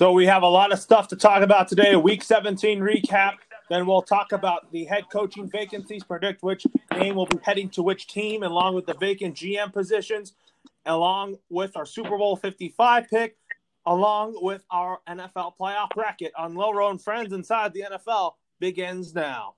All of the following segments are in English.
So we have a lot of stuff to talk about today, a Week 17 recap. Then we'll talk about the head coaching vacancies, predict which name will be heading to which team, along with the vacant GM positions, along with our Super Bowl 55 pick, along with our NFL playoff bracket on Loro and Friends Inside the NFL begins now.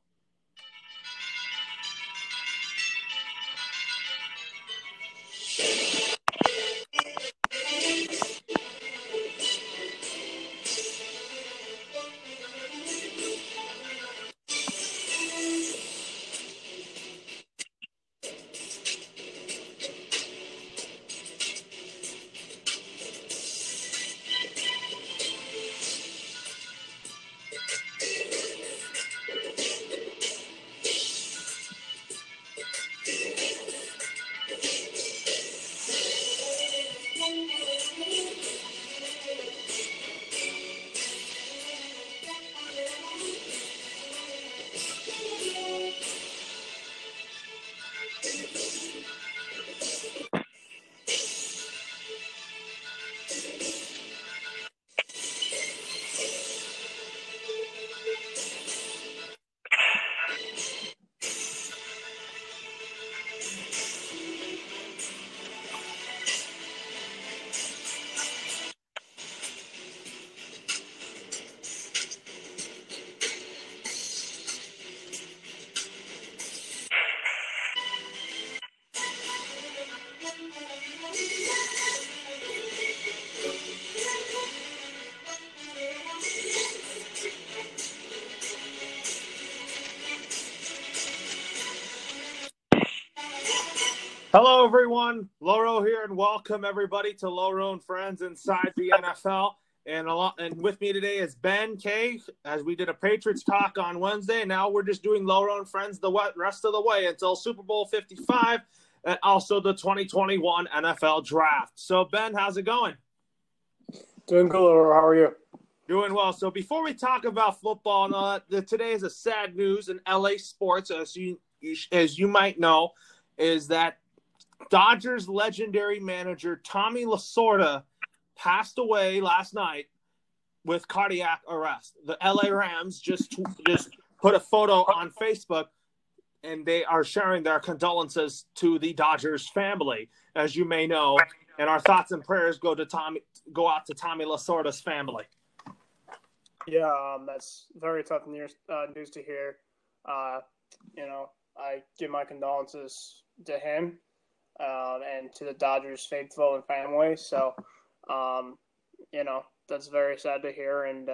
Hello, everyone. Loro here, and welcome everybody to Loro and Friends Inside the NFL. And with me today is Ben K. As we did a Patriots talk on Wednesday, and now we're just doing Loro and Friends the rest of the way until Super Bowl 55 and also the 2021 NFL Draft. So, Ben, how's it going? Doing good, Loro. How are you? Doing well. So before we talk about football and all that, today is a sad news in LA sports, as you might know, is that Dodgers legendary manager Tommy Lasorda passed away last night with cardiac arrest. The LA Rams just put a photo on Facebook, and they are sharing their condolences to the Dodgers family, as you may know. And our thoughts and prayers go out to Tommy Lasorda's family. Yeah, that's very tough news to hear. I give my condolences to him and to the Dodgers faithful and family. So, that's very sad to hear. And,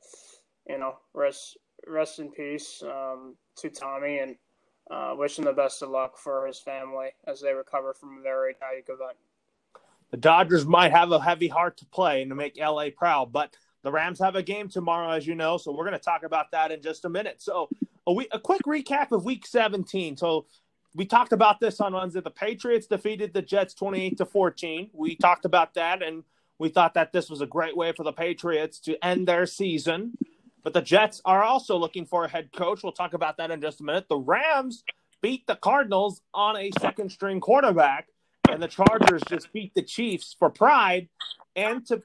rest in peace to Tommy, and wish him the best of luck for his family as they recover from a very tragic event. The Dodgers might have a heavy heart to play and to make LA proud, but the Rams have a game tomorrow, as you know, so we're going to talk about that in just a minute. So a quick recap of Week 17. So we talked about this on Wednesday. The Patriots defeated the Jets 28-14. We talked about that, and we thought that this was a great way for the Patriots to end their season. But the Jets are also looking for a head coach. We'll talk about that in just a minute. The Rams beat the Cardinals on a second-string quarterback, and the Chargers just beat the Chiefs for pride and to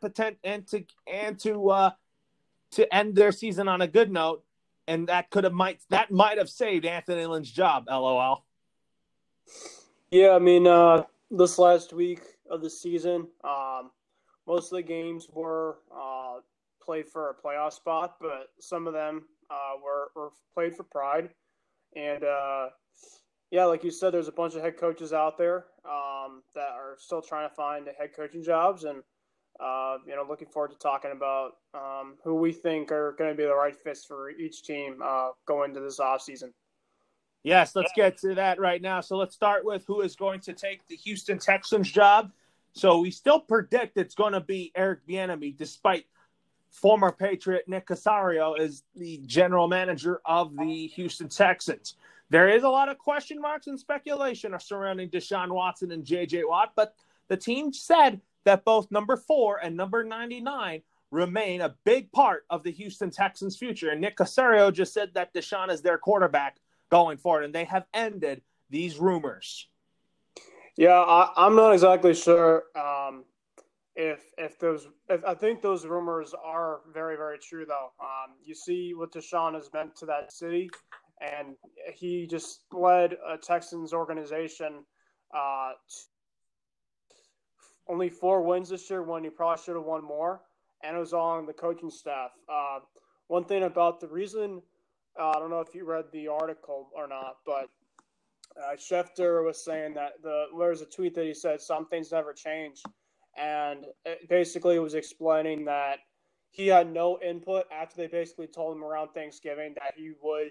end their season on a good note. And that might have saved Anthony Lynn's job. LOL. Yeah, I mean, this last week of the season, most of the games were played for a playoff spot, but some of them were played for pride. And like you said, there's a bunch of head coaches out there that are still trying to find head coaching jobs, and looking forward to talking about who we think are going to be the right fits for each team going into this offseason. Yes, let's get to that right now. So let's start with who is going to take the Houston Texans job. So we still predict it's going to be Eric Bieniemy, despite former Patriot Nick Caserio is the general manager of the Houston Texans. There is a lot of question marks and speculation surrounding Deshaun Watson and J.J. Watt, but the team said that both number 4 and number 99 remain a big part of the Houston Texans' future. And Nick Caserio just said that Deshaun is their quarterback going forward, and they have ended these rumors. Yeah, I'm not exactly sure if I think those rumors are very, very true, though. You see what Deshaun has meant to that city, and he just led a Texans organization only 4 wins this year when he probably should have won more, and it was all on the coaching staff. One thing about the reason, I don't know if you read the article or not, but Schefter was saying that there was a tweet that he said some things never change, and it basically was explaining that he had no input after they basically told him around Thanksgiving that he would,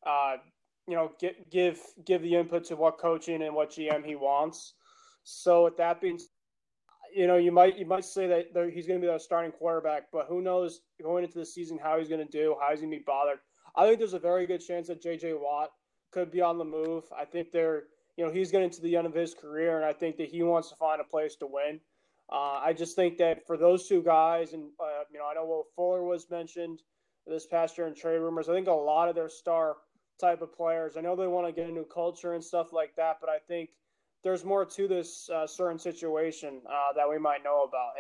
give the input to what coaching and what GM he wants. So with that being, you might say that he's going to be the starting quarterback, but who knows going into the season how he's going to do, how he's going to be bothered. I think there's a very good chance that J.J. Watt could be on the move. I think he's getting to the end of his career, and I think that he wants to find a place to win. I just think that for those two guys, and I know Will Fuller was mentioned this past year in trade rumors. I think a lot of their star type of players. I know they want to get a new culture and stuff like that, but I think there's more to this certain situation that we might know about.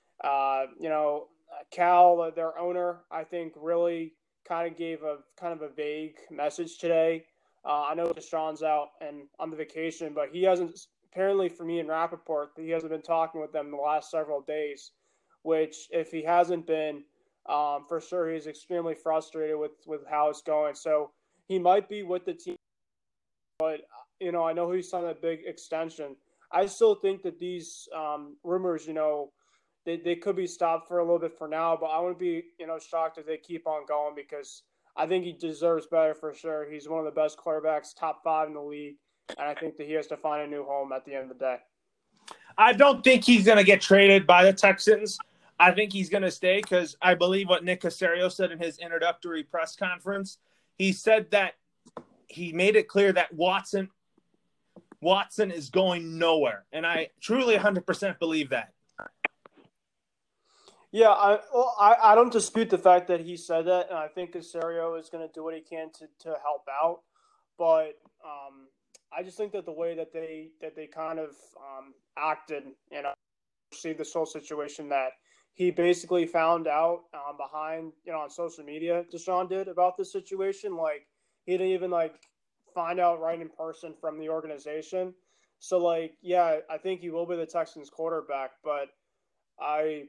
If Cal, their owner, I think really kind of gave a vague message today. I know Deshaun's out and on the vacation, but he hasn't. Apparently, for me and Rappaport, he hasn't been talking with them in the last several days. Which, if he hasn't been, for sure, he's extremely frustrated with how it's going. So he might be with the team, but I know he's signed a big extension. I still think that these rumors, they could be stopped for a little bit for now, but I wouldn't be, shocked if they keep on going because I think he deserves better for sure. He's one of the best quarterbacks, top 5 in the league, and I think that he has to find a new home at the end of the day. I don't think he's going to get traded by the Texans. I think he's going to stay because I believe what Nick Caserio said in his introductory press conference. He said that he made it clear that Watson is going nowhere, and I truly 100% believe that. Yeah, I don't dispute the fact that he said that, and I think Caserio is going to do what he can to help out. But I just think that the way that they kind of acted, see this whole situation that he basically found out behind, on social media, Deshaun did about this situation. Like he didn't even find out right in person from the organization. So I think he will be the Texans quarterback, but I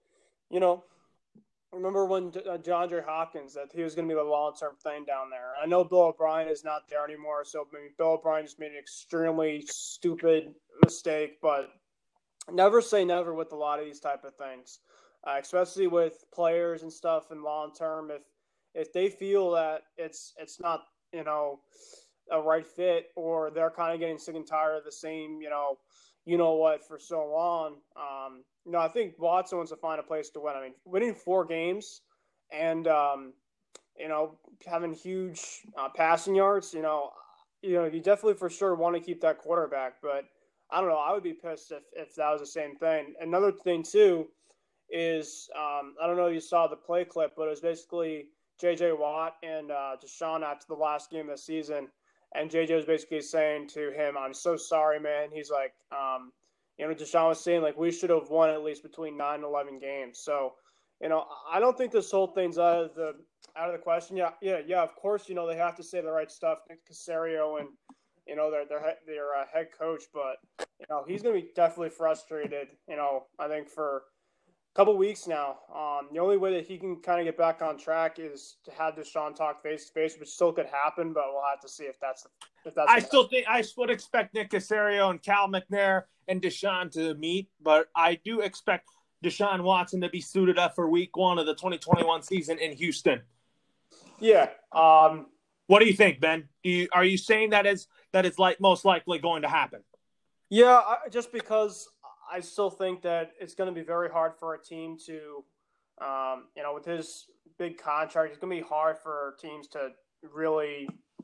remember when DeAndre Hopkins that he was going to be the long-term thing down there. I know Bill O'Brien is not there anymore, so maybe Bill O'Brien just made an extremely stupid mistake, but never say never with a lot of these type of things, especially with players and stuff and long-term. If they feel that it's not, a right fit or they're kind of getting sick and tired of the same, what for so long, I think Watson wants to find a place to win. I mean, winning 4 games and, having huge passing yards, you definitely for sure want to keep that quarterback. But I don't know. I would be pissed if that was the same thing. Another thing, too, is I don't know if you saw the play clip, but it was basically J.J. Watt and Deshaun after the last game of the season. And J.J. was basically saying to him, "I'm so sorry, man." He's like, Deshaun was saying, we should have won at least between 9 and 11 games. So, I don't think this whole thing's out of the question. Yeah. Of course, they have to say the right stuff. Nick Caserio and, their head coach. But, he's going to be definitely frustrated, I think for a couple weeks now. The only way that he can kind of get back on track is to have Deshaun talk face to face, which still could happen, but we'll have to see if that's. I would expect Nick Caserio and Cal McNair and Deshaun to meet, but I do expect Deshaun Watson to be suited up for Week 1 of the 2021 season in Houston. Yeah. What do you think, Ben? Are you saying that is most likely going to happen? Yeah, just because I still think that it's going to be very hard for a team to, with his big contract, it's going to be hard for teams to really,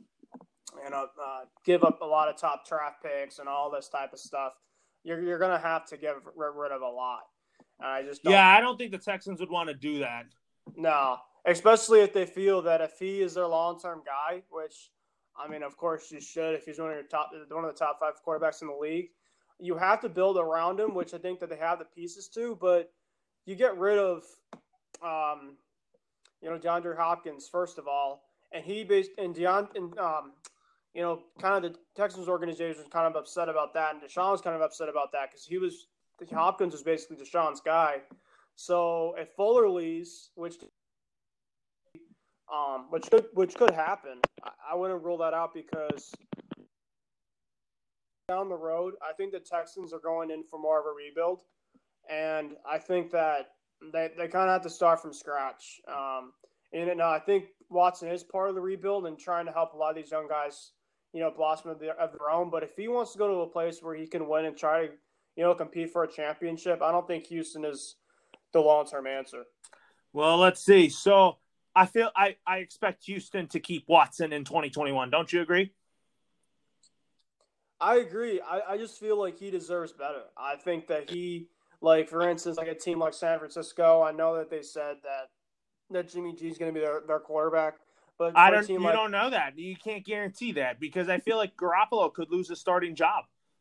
give up a lot of top draft picks and all this type of stuff. You're going to have to get rid of a lot. I don't think the Texans would want to do that. No, especially if they feel that if he is their long-term guy, which, of course you should if he's one of the top 5 quarterbacks in the league. you have to build around him, which I think that they have the pieces to, but you get rid of, DeAndre Hopkins, first of all, and kind of the Texans organization was kind of upset about that, and Deshaun was kind of upset about that because Hopkins was basically Deshaun's guy. So if Fuller leaves, which could happen, I wouldn't rule that out because down the road, I think the Texans are going in for more of a rebuild, and I think that they kind of have to start from scratch. I think Watson is part of the rebuild and trying to help a lot of these young guys, blossom of their own. But if he wants to go to a place where he can win and try to, compete for a championship, I don't think Houston is the long-term answer. Well, let's see. So I expect Houston to keep Watson in 2021. Don't you agree? I agree. I just feel like he deserves better. I think that he, like, for instance, like a team like San Francisco, I know that they said that Jimmy G is going to be their quarterback. But you don't know that. You can't guarantee that because I feel like Garoppolo could lose a starting job.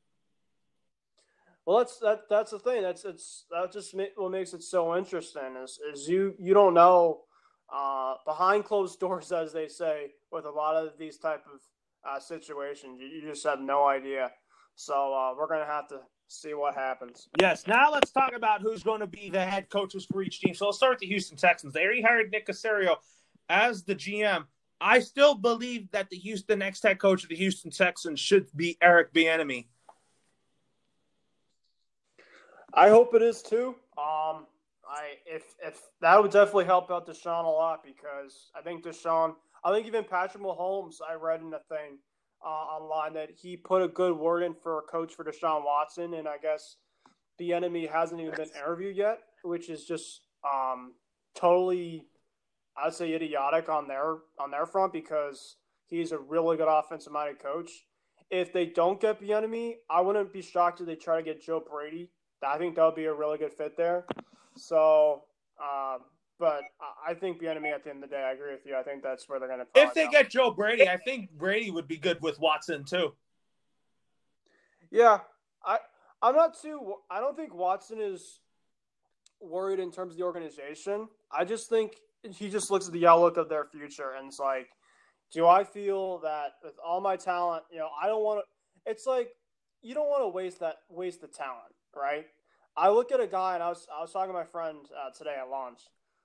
Well, that's the thing. That's just what makes it so interesting is you don't know behind closed doors, as they say, with a lot of these type of situations. You just have no idea. So we're going to have to see what happens. Yes. Now let's talk about who's going to be the head coaches for each team. So let's start with the Houston Texans. They already hired Nick Caserio as the GM. I still believe that the next head coach of the Houston Texans should be Eric Bieniemy. I hope it is too. If that would definitely help out Deshaun a lot because I think even Patrick Mahomes, I read in a thing online that he put a good word in for a coach for Deshaun Watson, and I guess Bieniemy hasn't even been interviewed yet, which is just totally, I'd say, idiotic on their front because he's a really good offensive-minded coach. If they don't get Bieniemy, I wouldn't be shocked if they try to get Joe Brady. I think that would be a really good fit there. So, but I think Bieniemy at the end of the day, I agree with you. I think that's where they're going to. If they get Joe Brady, I think Brady would be good with Watson too. Yeah, I don't think Watson is worried in terms of the organization. I just think he just looks at the outlook of their future and it's like, do I feel that with all my talent, I don't want to. It's like you don't want to waste the talent, right? I look at a guy, and I was talking to my friend today at lunch.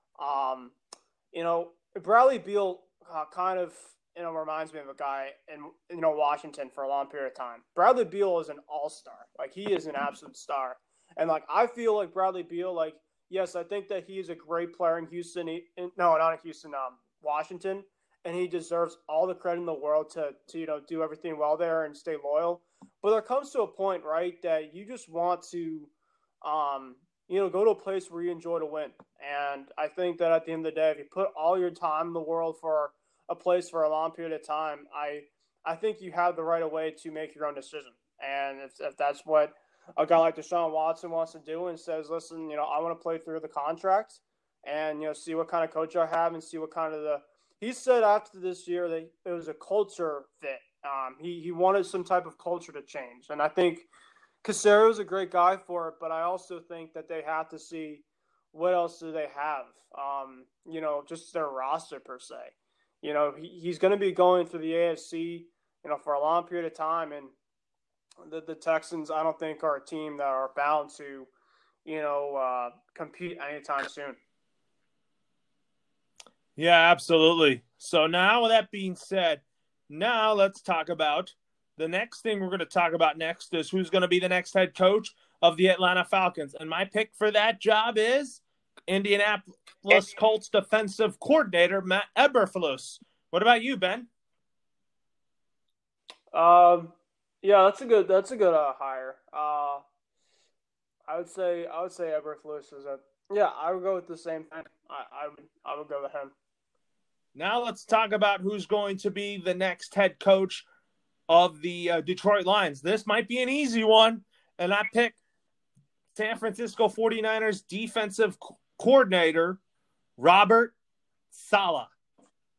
Bradley Beal kind of reminds me of a guy in Washington for a long period of time. Bradley Beal is an all-star, like he is an absolute star, and like I feel like Bradley Beal, like yes, I think that he is a great player in Houston. Not in Houston, Washington, and he deserves all the credit in the world to do everything well there and stay loyal. But there comes to a point, right, that you just want to, go to a place where you enjoy to win. And I think that at the end of the day, if you put all your time in the world for a place for a long period of time, I think you have the right of way to make your own decision. And if that's what a guy like Deshaun Watson wants to do and says, listen, I want to play through the contract and, see what kind of coach I have and see what kind of he said after this year that it was a culture fit. He wanted some type of culture to change. And I think Caserio is a great guy for it, but I also think that they have to see what else do they have, just their roster per se. He's going to be going through the AFC, for a long period of time. And the Texans, I don't think, are a team that are bound to, compete anytime soon. Yeah, absolutely. So now with that being said, now let's talk about the next thing we're going to talk about next is who's going to be the next head coach of the Atlanta Falcons. And my pick for that job is Indianapolis Colts defensive coordinator, Matt Eberflus. What about you, Ben? Yeah, that's a good hire. I would say Eberflus is I would go with the same thing. I would go with him. Now let's talk about who's going to be the next head coach of the Detroit Lions. This might be an easy one, and I pick San Francisco 49ers defensive coordinator, Robert Saleh.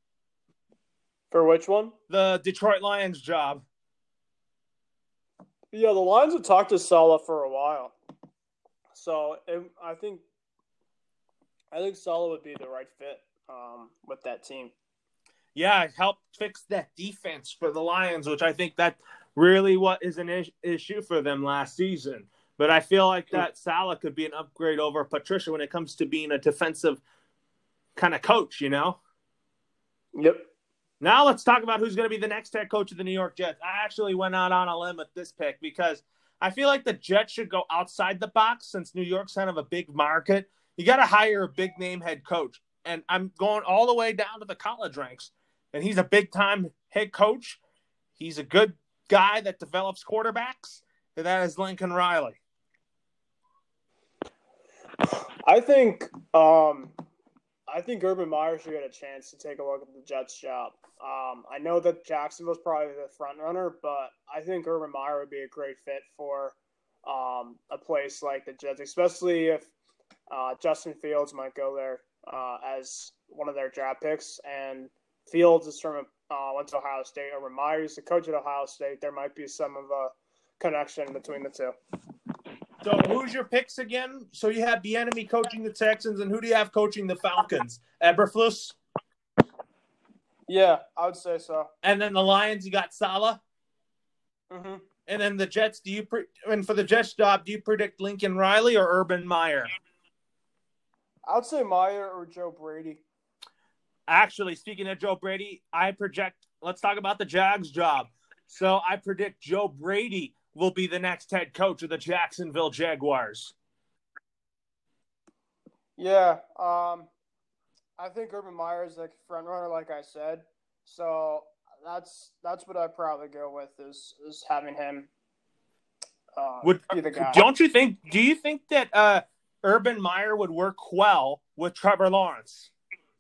For which one? The Detroit Lions job. Yeah, the Lions have talked to Saleh for a while, so I think Saleh would be the right fit with that team. Yeah, it helped fix that defense for the Lions, which I think that really what is an issue for them last season. But I feel like that Saleh could be an upgrade over Patricia when it comes to being a defensive kind of coach, you know? Yep. Now let's talk about who's going to be the next head coach of the New York Jets. I actually went out on a limb with this pick because I feel like the Jets should go outside the box since New York's kind of a big market. You got to hire a big-name head coach. And I'm going all the way down to the college ranks. And he's a big-time head coach. He's a good guy that develops quarterbacks. And that is Lincoln Riley. I think Urban Meyer should get a chance to take a look at the Jets' job. I know that Jacksonville's probably the front runner, but I think Urban Meyer would be a great fit for a place like the Jets, especially if Justin Fields might go there as one of their draft picks. And Fields is from went to Ohio State. Urban Meyer used to coach at Ohio State. There might be some of a connection between the two. So who's your picks again? So you have Bieniemy coaching the Texans, and who do you have coaching the Falcons? Eberflus? Yeah, I would say so. And then the Lions, you got Saleh? Mm-hmm. And then the Jets, and for the Jets job, do you predict Lincoln Riley or Urban Meyer? I would say Meyer or Joe Brady. Actually, speaking of Joe Brady, let's talk about the Jags job. So I predict Joe Brady will be the next head coach of the Jacksonville Jaguars. Yeah, I think Urban Meyer is like front runner, like I said. So that's what I'd probably go with is having him be the guy. Do you think that Urban Meyer would work well with Trevor Lawrence?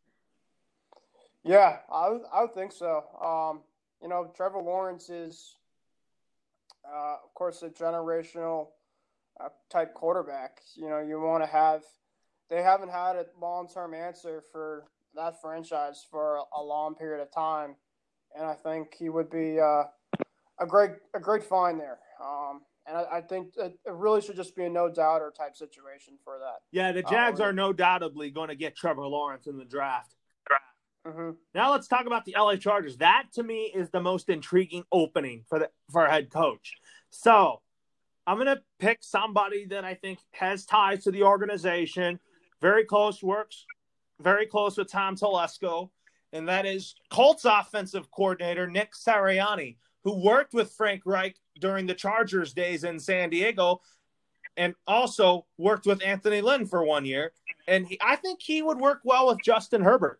Yeah, I would think so. Trevor Lawrence is, of course, a generational type quarterback. You want to have. They haven't had a long-term answer for that franchise for a long period of time, and I think he would be a great find there. And I think it really should just be a no-doubter type situation for that. Yeah, the Jags are no doubtably going to get Trevor Lawrence in the draft. Mm-hmm. Now let's talk about the LA Chargers. That, to me, is the most intriguing opening for a head coach. So I'm going to pick somebody that I think has ties to the organization, works very close with Tom Telesco, and that is Colts offensive coordinator Nick Sirianni, who worked with Frank Reich during the Chargers days in San Diego and also worked with Anthony Lynn for 1 year. And I think he would work well with Justin Herbert.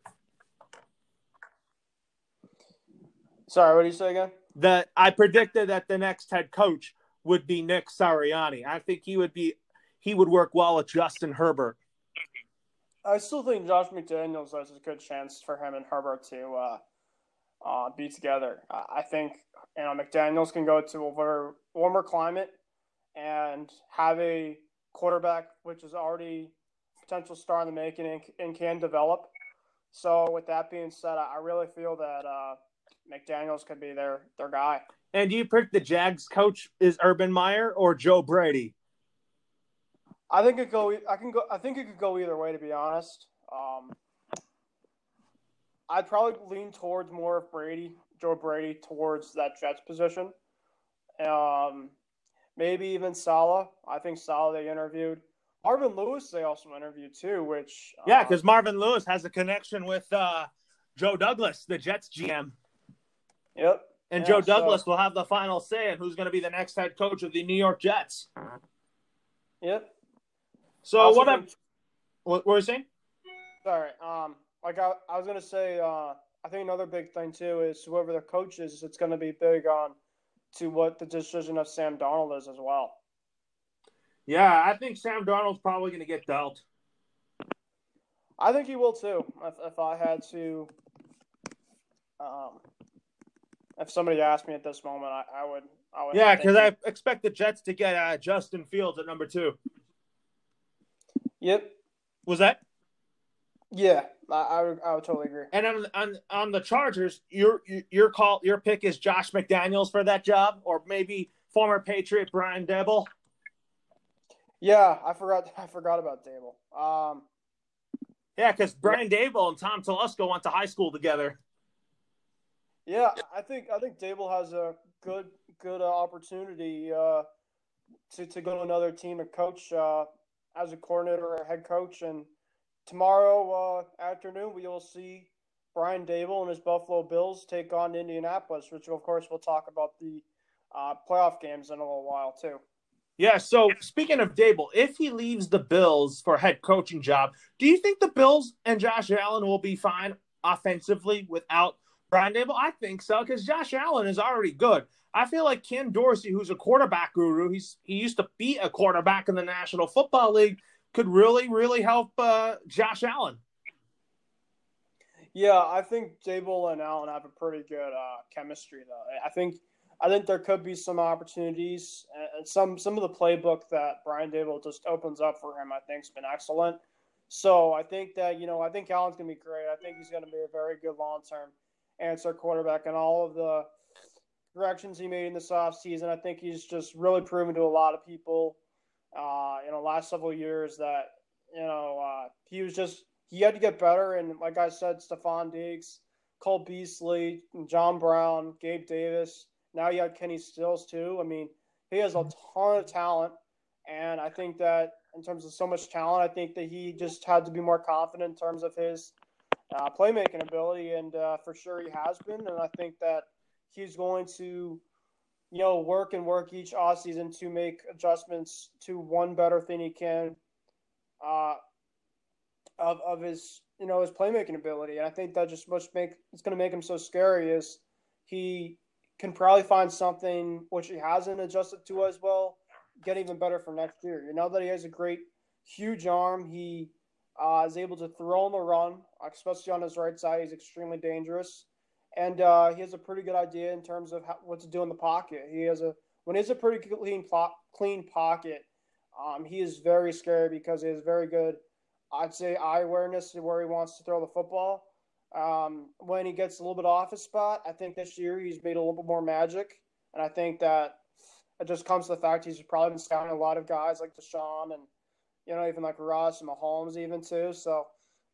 Sorry, what did you say again? That I predicted that the next head coach would be Nick Sirianni. I think he would work well with Justin Herbert. I still think Josh McDaniels has a good chance for him and Herbert to be together. I think McDaniels can go to a warmer climate and have a quarterback which is already potential star in the making and can develop. So with that being said, I really feel that McDaniels could be their guy. And do you pick the Jags coach is Urban Meyer or Joe Brady? I think it could go either way, to be honest. I'd probably lean towards more of Joe Brady, towards that Jets position. Maybe even Saleh. I think Saleh they interviewed. Marvin Lewis they also interviewed too, which because Marvin Lewis has a connection with Joe Douglas, the Jets GM. Yep. And Joe Douglas will have the final say on who's going to be the next head coach of the New York Jets. Yep. So what were you saying? Sorry. I was going to say, I think another big thing too is whoever the coach is, it's going to be big on to what the decision of Sam Darnold is as well. Yeah, I think Sam Darnold's probably going to get dealt. I think he will too. If I had to, if somebody asked me at this moment, I would. Yeah, because I expect the Jets to get Justin Fields at number 2. Yep. Was that? Yeah, I would totally agree. And on the Chargers, your pick is Josh McDaniels for that job, or maybe former Patriot Brian Daboll? Yeah, I forgot about Daboll. Yeah, because Brian Daboll and Tom Telesco went to high school together. Yeah, I think Daboll has a good opportunity to go to another team and coach as a coordinator or a head coach. And tomorrow afternoon, we will see Brian Daboll and his Buffalo Bills take on Indianapolis, which of course we'll talk about the playoff games in a little while too. Yeah, so speaking of Daboll, if he leaves the Bills for a head coaching job, do you think the Bills and Josh Allen will be fine offensively without Brian Daboll? I think so, because Josh Allen is already good. I feel like Ken Dorsey, who's a quarterback guru, he used to be a quarterback in the National Football League, could really, really help Josh Allen. Yeah, I think Daboll and Allen have a pretty good chemistry, though. I think there could be some opportunities, and some of the playbook that Brian Daboll just opens up for him, I think, has been excellent. So I think that I think Allen's going to be great. I think he's going to be a very good long-term answer quarterback, and all of the corrections he made in this offseason, I think he's just really proven to a lot of people in the last several years that he had to get better. And like I said, Stephon Diggs, Cole Beasley, John Brown, Gabe Davis. Now you have Kenny Stills too. I mean, he has a ton of talent, and I think that in terms of so much talent, I think that he just had to be more confident in terms of his playmaking ability, and for sure he has been. And I think that he's going to, work each offseason to make adjustments to one better thing he can of his his playmaking ability. And I think that just it's going to make him so scary is he can probably find something which he hasn't adjusted to as well, get even better for next year. That he has a great, huge arm. He is able to throw on the run, especially on his right side. He's extremely dangerous. And he has a pretty good idea in terms of what to do in the pocket. When he has a pretty clean pocket, he is very scary because he has very good, I'd say, eye awareness to where he wants to throw the football. When he gets a little bit off his spot, I think this year he's made a little bit more magic. And I think that it just comes to the fact he's probably been scouting a lot of guys like Deshaun and, even like Russ and Mahomes even too. So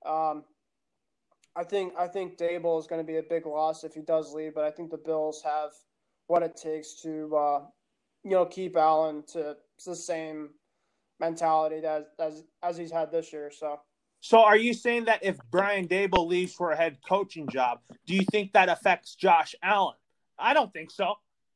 I think Daboll is going to be a big loss if he does leave, but I think the Bills have what it takes to, keep Allen to the same mentality as he's had this year. So are you saying that if Brian Daboll leaves for a head coaching job, do you think that affects Josh Allen? I don't think so.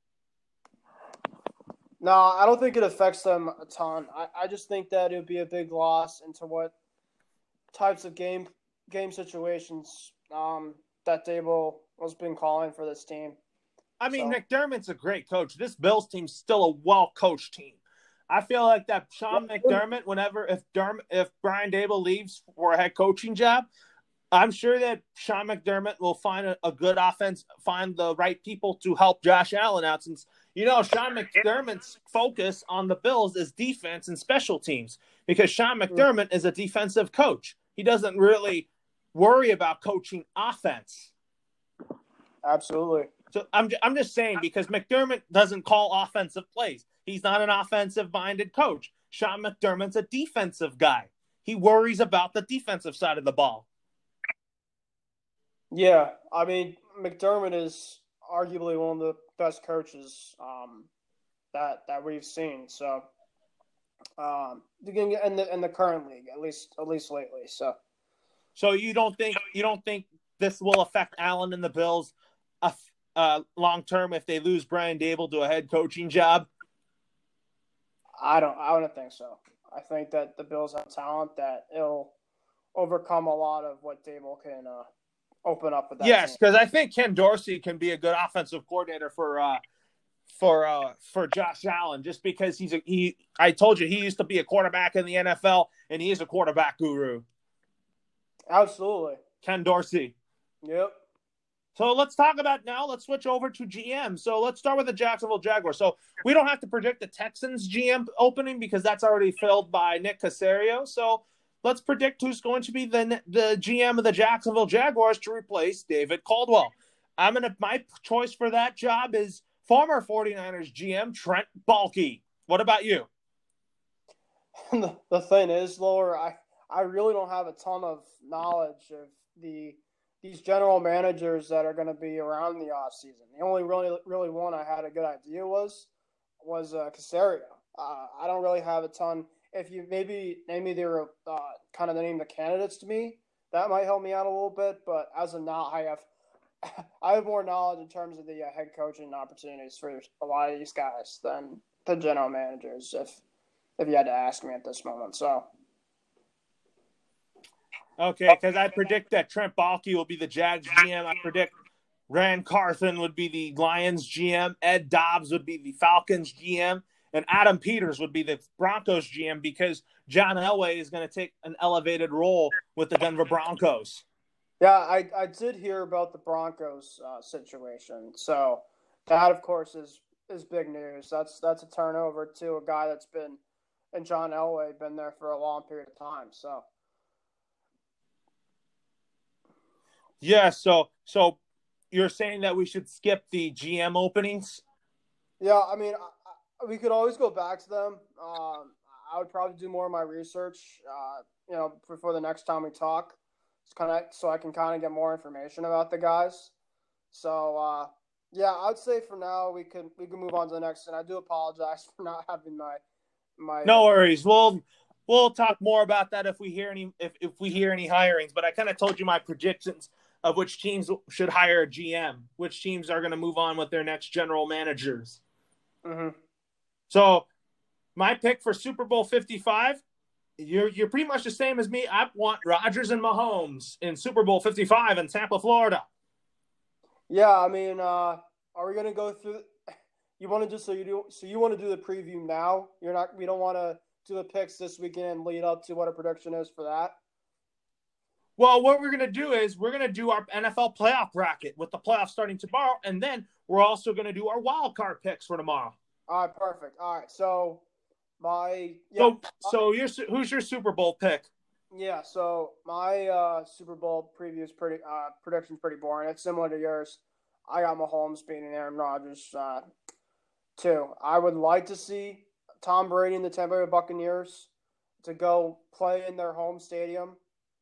No, I don't think it affects them a ton. I just think that it would be a big loss into what types of game situations that Daboll has been calling for this team. I mean, McDermott's a great coach. This Bills team's still a well-coached team. I feel like that Sean McDermott, if Brian Daboll leaves for a head coaching job, I'm sure that Sean McDermott will find a good offense, find the right people to help Josh Allen out. Since, Sean McDermott's focus on the Bills is defense and special teams because Sean McDermott is a defensive coach. He doesn't really worry about coaching offense. Absolutely. So I'm just saying because McDermott doesn't call offensive plays. He's not an offensive-minded coach. Sean McDermott's a defensive guy. He worries about the defensive side of the ball. Yeah, I mean, McDermott is arguably one of the best coaches that we've seen. So, in the current league, at least lately. So you don't think this will affect Allen and the Bills long term if they lose Brian Daboll to a head coaching job? I don't think so. I think that the Bills have talent that it'll overcome a lot of what Daboll can open up with that. Yes, because I think Ken Dorsey can be a good offensive coordinator for Josh Allen, just because I told you he used to be a quarterback in the NFL and he is a quarterback guru. Absolutely. Ken Dorsey. Yep. So let's switch over to GM. So let's start with the Jacksonville Jaguars. So we don't have to predict the Texans GM opening because that's already filled by Nick Caserio. So let's predict who's going to be the GM of the Jacksonville Jaguars to replace David Caldwell. My choice for that job is former 49ers GM Trent Baalke. What about you? The thing is, Lower, I really don't have a ton of knowledge of these general managers that are going to be around in the offseason. The only really one I had a good idea was Caserio. I don't really have a ton. If you maybe name me their kind of name the candidates to me, that might help me out a little bit. But as of now, I have more knowledge in terms of the head coaching opportunities for a lot of these guys than the general managers. If you had to ask me at this moment, so. Okay, because I predict that Trent Baalke will be the Jags GM. I predict Ran Carthon would be the Lions GM. Ed Dobbs would be the Falcons GM. And Adam Peters would be the Broncos GM because John Elway is going to take an elevated role with the Denver Broncos. Yeah, I did hear about the Broncos situation. So that, of course, is big news. That's a turnover to a guy that's been, and John Elway, been there for a long period of time. So. Yeah, so you're saying that we should skip the GM openings? Yeah, I mean, we could always go back to them. I would probably do more of my research, before the next time we talk, so I can kind of get more information about the guys. So, yeah, I'd say for now we can move on to the next. And I do apologize for not having my. No worries. We'll talk more about that if we hear any hirings. But I kind of told you my predictions of which teams should hire a GM, which teams are going to move on with their next general managers. Mm-hmm. So my pick for Super Bowl 55, you're pretty much the same as me. I want Rodgers and Mahomes in Super Bowl 55 in Tampa, Florida. Yeah, I mean, are we going to go through? You want to you want to do the preview now? We don't want to do the picks this weekend and lead up to what a prediction is for that. Well, what we're going to do is we're going to do our NFL playoff bracket with the playoffs starting tomorrow, and then we're also going to do our wild card picks for tomorrow. All right, perfect. All right, so who's your Super Bowl pick? Yeah, so my Super Bowl preview is prediction's pretty boring. It's similar to yours. I got Mahomes beating Aaron Rodgers too. I would like to see Tom Brady and the Tampa Bay Buccaneers to go play in their home stadium.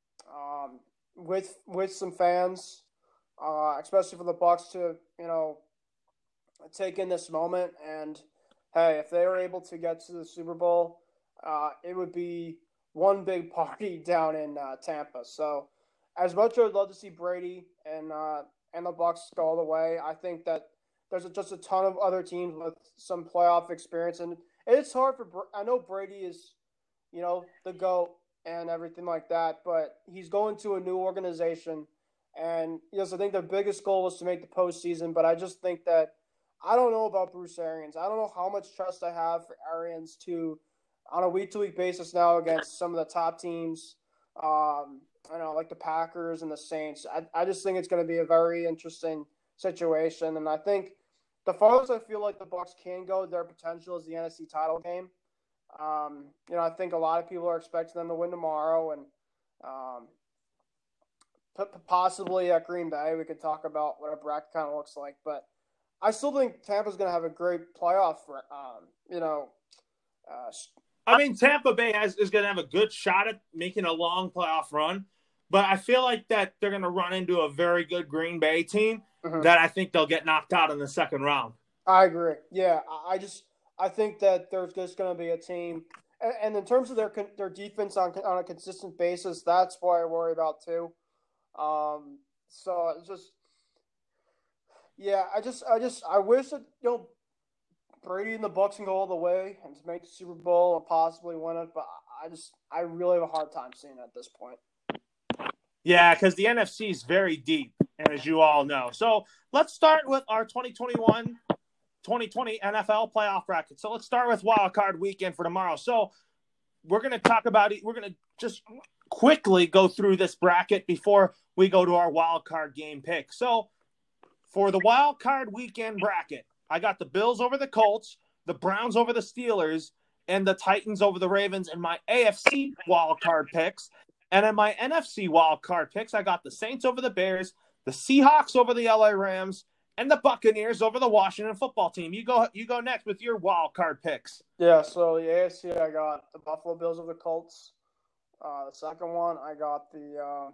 With some fans, especially for the Bucs to take in this moment. And hey, if they were able to get to the Super Bowl, it would be one big party down in Tampa. So, as much as I'd love to see Brady and the Bucs go all the way, I think that there's just a ton of other teams with some playoff experience, and it's hard I know Brady is, the GOAT and everything like that, but he's going to a new organization, and yes, I think their biggest goal was to make the postseason. But I just think that I don't know about Bruce Arians. I don't know how much trust I have for Arians to, on a week-to-week basis now against some of the top teams, like the Packers and the Saints. I just think it's going to be a very interesting situation, and I think the farthest I feel like the Bucs can go, their potential is the NFC title game. I think a lot of people are expecting them to win tomorrow, and possibly at Green Bay. We could talk about what a bracket kind of looks like, but I still think Tampa's going to have a great playoff. I mean, Tampa Bay is going to have a good shot at making a long playoff run, but I feel like that they're going to run into a very good Green Bay team that I think they'll get knocked out in the second round. I agree. Yeah, I think that there's just going to be a team, and in terms of their defense on a consistent basis, that's what I worry about too. So it's just, yeah, I wish that Brady and the Bucs can go all the way and to make the Super Bowl and possibly win it, but I really have a hard time seeing it at this point. Yeah, because the NFC is very deep, as you all know. So let's start with our 2020 NFL playoff bracket. So let's start with Wild Card Weekend for tomorrow. So we're going to talk about it. We're going to just quickly go through this bracket before we go to our Wild Card game pick. So for the Wild Card Weekend bracket, I got the Bills over the Colts, the Browns over the Steelers, and the Titans over the Ravens in my AFC Wild Card picks. And in my NFC Wild Card picks, I got the Saints over the Bears, the Seahawks over the LA Rams, and the Buccaneers over the Washington football team. You go next with your wild card picks. Yeah, so the AFC, I got the Buffalo Bills over the Colts. The second one, I got the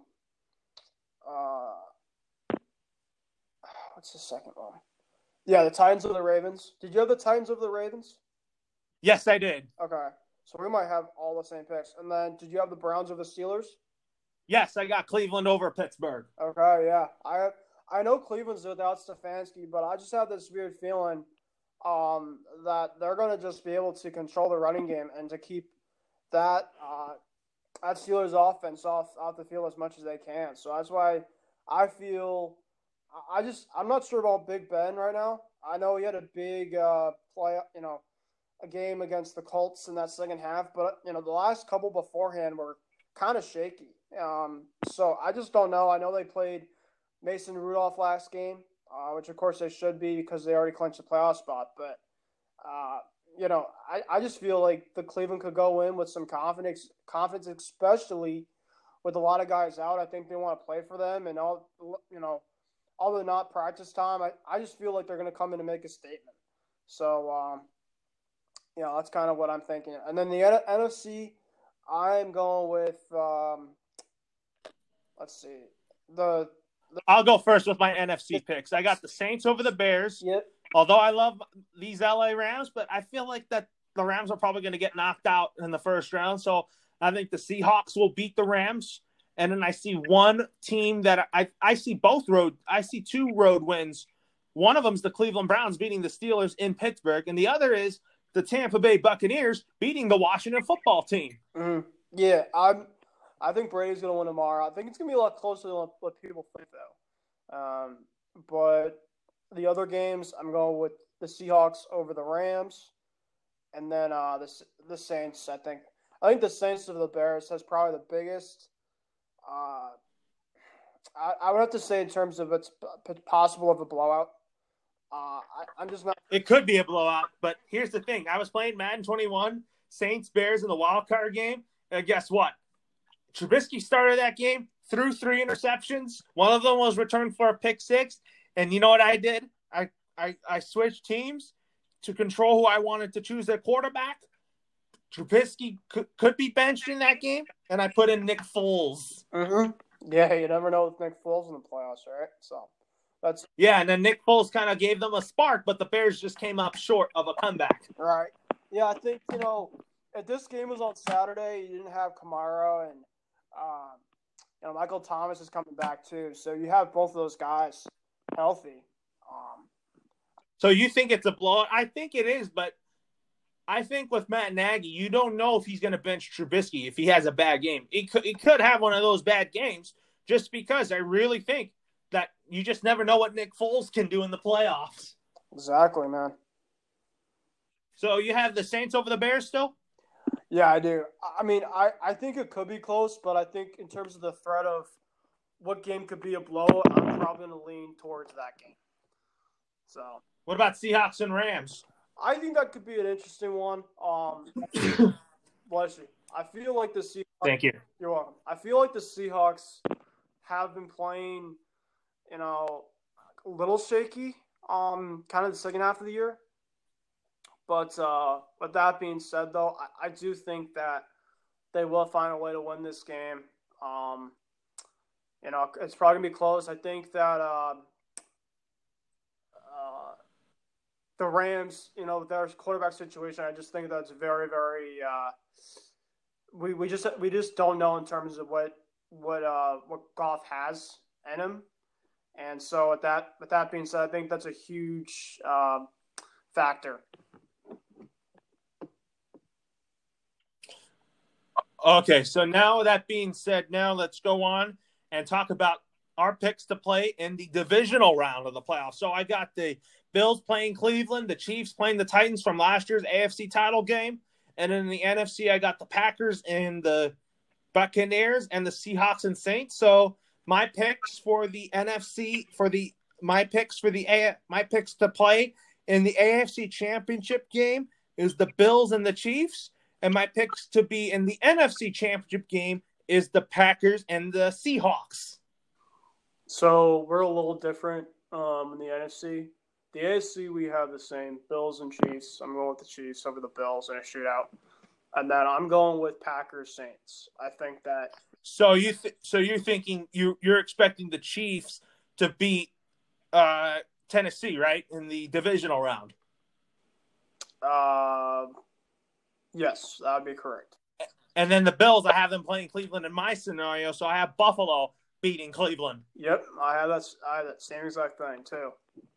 what's the second one? Yeah, the Titans over the Ravens. Did you have the Titans over the Ravens? Yes, I did. Okay, so we might have all the same picks. And then, did you have the Browns over the Steelers? Yes, I got Cleveland over Pittsburgh. Okay, yeah. I know Cleveland's without Stefanski, but I just have this weird feeling that they're going to just be able to control the running game and to keep that Steelers offense off the field as much as they can. So that's why I feel I'm not sure about Big Ben right now. I know he had a big play, a game against the Colts in that second half, but the last couple beforehand were kind of shaky. So I just don't know. I know they played Mason Rudolph last game, which of course they should be because they already clinched the playoff spot. But I just feel like the Cleveland could go in with some confidence, especially with a lot of guys out. I think they want to play for them, and although not practice time, I just feel like they're going to come in and make a statement. So that's kind of what I'm thinking. And then the NFC, I'm going with let's see I'll go first with my NFC picks. I got the Saints over the Bears. Yep. Although I love these LA Rams, but I feel like that the Rams are probably going to get knocked out in the first round. So I think the Seahawks will beat the Rams. And then I see one team that I see I see two road wins. One of them is the Cleveland Browns beating the Steelers in Pittsburgh, and the other is the Tampa Bay Buccaneers beating the Washington football team. Mm-hmm. Yeah, I think Brady's going to win tomorrow. I think it's going to be a lot closer than what people think, though. But the other games, I'm going with the Seahawks over the Rams, and then the Saints. I think the Saints over the Bears has probably the biggest. I would have to say in terms of it's possible of a blowout. I'm just not. It could be a blowout, but here's the thing: I was playing Madden 21, Saints Bears in the wild card game, and guess what? Trubisky started that game, threw 3 interceptions. One of them was returned for a pick 6. And you know what I did? I switched teams to control who I wanted to choose their quarterback. Trubisky could be benched in that game, and I put in Nick Foles. Mm-hmm. Yeah, you never know with Nick Foles in the playoffs, right? So that's and then Nick Foles kind of gave them a spark, but the Bears just came up short of a comeback. Right. Yeah, I think if this game was on Saturday, you didn't have Kamara and Michael Thomas is coming back too, so you have both of those guys healthy. So you think it's a blowout? I think it is, but I think with Matt Nagy, you don't know if he's going to bench Trubisky if he has a bad game. He could have one of those bad games just because I really think that you just never know what Nick Foles can do in the playoffs. Exactly, man. So you have the Saints over the Bears still? Yeah, I do. I mean, I think it could be close, but I think in terms of the threat of what game could be a blowout, I'm probably going to lean towards that game. So, what about Seahawks and Rams? I think that could be an interesting one. Bless you. I feel like the Seahawks. Thank you. You're welcome. I feel like the Seahawks have been playing, a little shaky. Kind of the second half of the year. But with that being said, though, I do think that they will find a way to win this game. It's probably gonna be close. I think that the Rams, their quarterback situation, I just think that's very, very. We just don't know in terms of what Goff has in him, and so with that being said, I think that's a huge factor. Okay, so now that being said, now let's go on and talk about our picks to play in the divisional round of the playoffs. So I got the Bills playing Cleveland, the Chiefs playing the Titans from last year's AFC title game, and in the NFC, I got the Packers and the Buccaneers and the Seahawks and Saints. So my picks for the NFC my picks to play in the AFC Championship game is the Bills and the Chiefs. And my picks to be in the NFC Championship game is the Packers and the Seahawks. So we're a little different in the NFC. The AFC, we have the same Bills and Chiefs. I'm going with the Chiefs over the Bills in a shootout. And then I'm going with Packers Saints. I think that. So you're thinking you're expecting the Chiefs to beat Tennessee, right, in the divisional round? Yes, that would be correct. And then the Bills, I have them playing Cleveland in my scenario, so I have Buffalo beating Cleveland. Yep, I have that same exact thing too.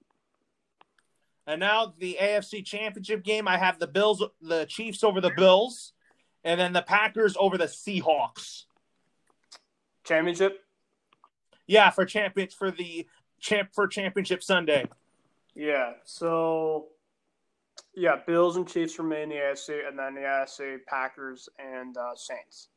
And now the AFC Championship game, I have the Chiefs over the Bills, and then the Packers over the Seahawks. Championship? Yeah, for championship Sunday. Yeah. So, yeah, Bills and Chiefs remain in the AFC, and then the AFC Packers and Saints.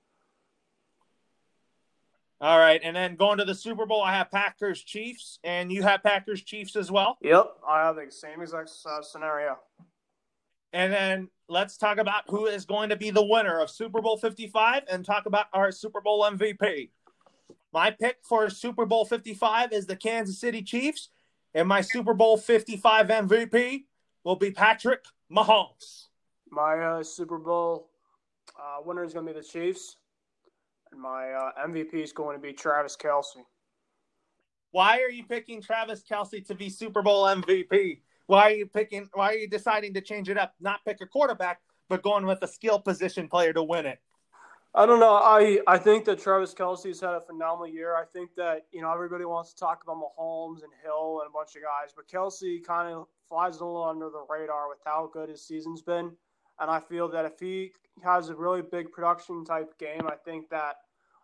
All right, and then going to the Super Bowl, I have Packers Chiefs, and you have Packers Chiefs as well. Yep, I have the same exact scenario. And then let's talk about who is going to be the winner of Super Bowl 55, and talk about our Super Bowl MVP. My pick for Super Bowl 55 is the Kansas City Chiefs, and my Super Bowl 55 MVP will be Patrick Mahomes. My Super Bowl winner is going to be the Chiefs, and my MVP is going to be Travis Kelce. Why are you picking Travis Kelce to be Super Bowl MVP? Why are you deciding to change it up? Not pick a quarterback, but going with a skill position player to win it. I don't know. I think that Travis Kelce's had a phenomenal year. I think that, everybody wants to talk about Mahomes and Hill and a bunch of guys, but Kelce kind of flies a little under the radar with how good his season's been. And I feel that if he has a really big production type game, I think that,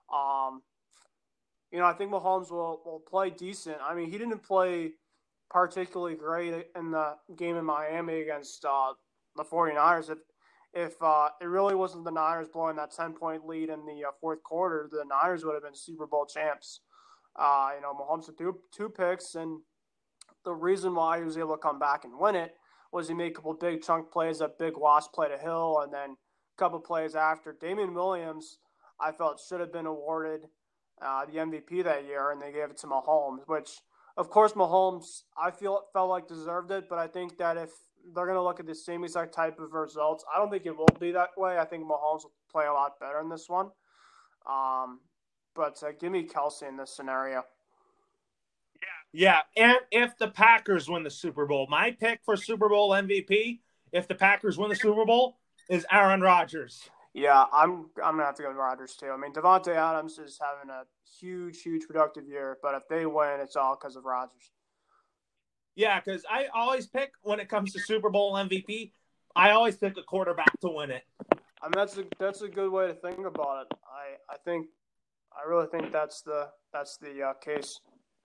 I think Mahomes will play decent. I mean, he didn't play particularly great in the game in Miami against the 49ers. If it really wasn't the Niners blowing that 10-point lead in the fourth quarter, the Niners would have been Super Bowl champs. Mahomes had two picks, and the reason why he was able to come back and win it was he made a couple big chunk plays, a big loss play to Hill, and then a couple plays after. Damian Williams, I felt, should have been awarded the MVP that year, and they gave it to Mahomes, which, of course, Mahomes, I felt like deserved it, but I think that if they're going to look at the same exact type of results, I don't think it will be that way. I think Mahomes will play a lot better in this one. But give me Kelce in this scenario. Yeah, and if the Packers win the Super Bowl, my pick for Super Bowl MVP, if the Packers win the Super Bowl, is Aaron Rodgers. Yeah, I'm going to have to go with Rodgers too. I mean, Devontae Adams is having a huge productive year, but if they win, it's all because of Rodgers. Yeah, because I always pick, when it comes to Super Bowl MVP, I always pick a quarterback to win it. I mean, that's a good way to think about it. I really think that's the case.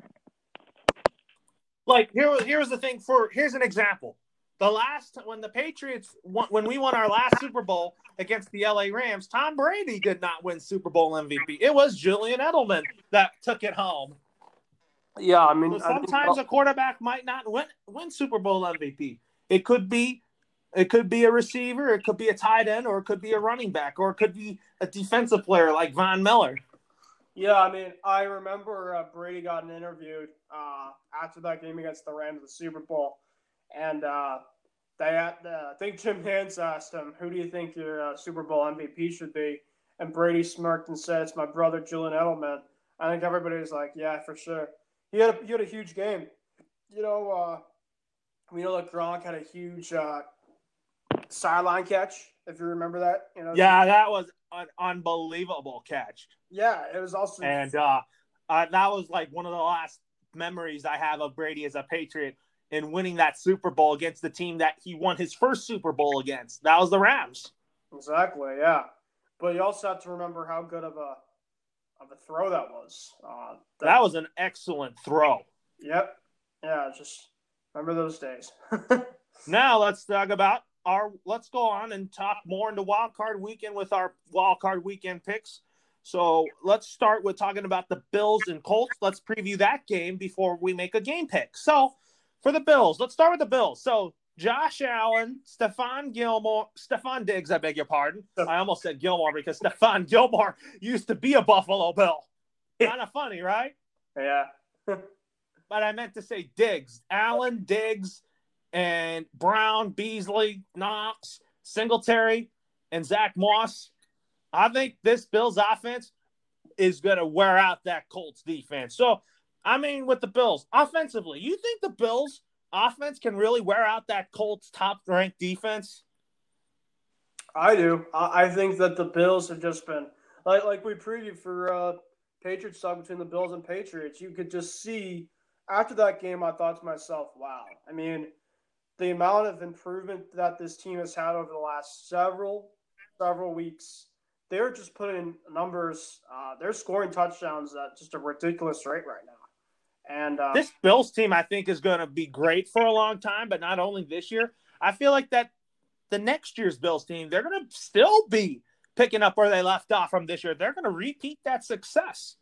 Like, here's the thing. Here's an example. When the Patriots when we won our last Super Bowl against the LA Rams, Tom Brady did not win Super Bowl MVP. It was Julian Edelman that took it home. Yeah, I mean, so sometimes a quarterback might not win Super Bowl MVP. It could be a receiver, it could be a tight end, or it could be a running back, or it could be a defensive player like Von Miller. Yeah, I mean, I remember Brady got interviewed after that game against the Rams in the Super Bowl, and I think Jim Nantz asked him, "Who do you think your Super Bowl MVP should be?" And Brady smirked and said, "It's my brother Julian Edelman." I think everybody was like, "Yeah, for sure." He had a huge game. We know that Gronk had a huge sideline catch, if you remember that. Yeah, that was an unbelievable catch. Yeah, it was also. And that was like one of the last memories I have of Brady as a Patriot in winning that Super Bowl against the team that he won his first Super Bowl against. That was the Rams. Exactly, yeah. But you also have to remember how good of a throw that was. That was an excellent throw. Yep. Yeah, just remember those days. Now let's talk about let's go on and talk more into Wild Card Weekend with our Wild Card Weekend picks. So let's start with talking about the Bills and Colts. Let's preview that game before we make a game pick. So for the Bills, let's start with the Bills. So Josh Allen, Stephon Diggs, I beg your pardon. I almost said Gilmore because Stephon Gilmore used to be a Buffalo Bill. Kind of funny, right? Yeah. but I meant to say Diggs. Allen, Diggs, and Brown, Beasley, Knox, Singletary, and Zach Moss. I think this Bills offense is going to wear out that Colts defense. So, I mean, with the Bills, offensively, you think the Bills offense can really wear out that Colts top-ranked defense? I do. I think that the Bills have just been like we previewed for Patriots talk between the Bills and Patriots. You could just see after that game. I thought to myself, "Wow!" I mean, the amount of improvement that this team has had over the last several weeks. They're just putting in numbers. They're scoring touchdowns at just a ridiculous rate right now. And this Bills team, I think, is going to be great for a long time, but not only this year. I feel like that the next year's Bills team, they're going to still be picking up where they left off from this year. They're going to repeat that success.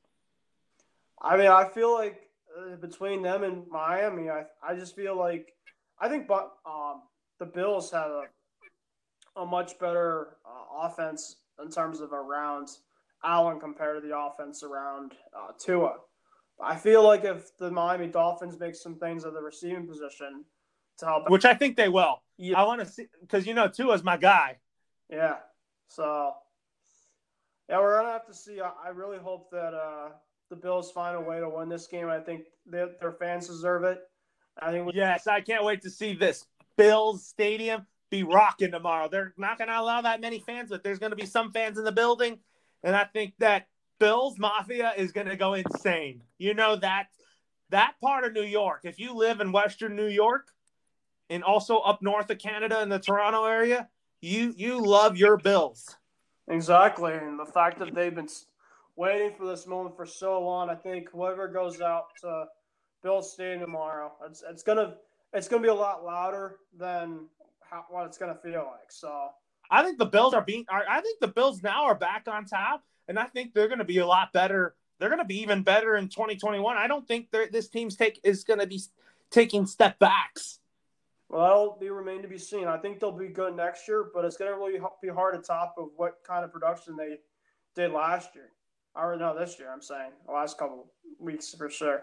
I mean, I feel like between them and Miami, I just feel like I think the Bills have a much better offense in terms of around Allen compared to the offense around Tua. I feel like if the Miami Dolphins make some things at the receiving position to help, which I think they will. Yeah. I want to see because Tua's my guy. Yeah. So yeah, we're gonna have to see. I really hope that the Bills find a way to win this game. I think their fans deserve it. Yes, I can't wait to see this Bills Stadium be rocking tomorrow. They're not going to allow that many fans, but there's going to be some fans in the building, and I think that Bills Mafia is going to go insane. You know that part of New York, if you live in Western New York and also up north of Canada in the Toronto area, you love your Bills. Exactly, and the fact that they've been waiting for this moment for so long, I think whoever goes out to Bills Stadium tomorrow, it's gonna be a lot louder than what it's gonna feel like. So I think the Bills I think the Bills now are back on top, and I think they're going to be a lot better. They're going to be even better in 2021. I don't think this team's is going to be taking step backs. Well, that'll remain to be seen. I think they'll be good next year, but it's going to really be hard to top of what kind of production they did last year. Or no, this year, I'm saying. The last couple of weeks for sure.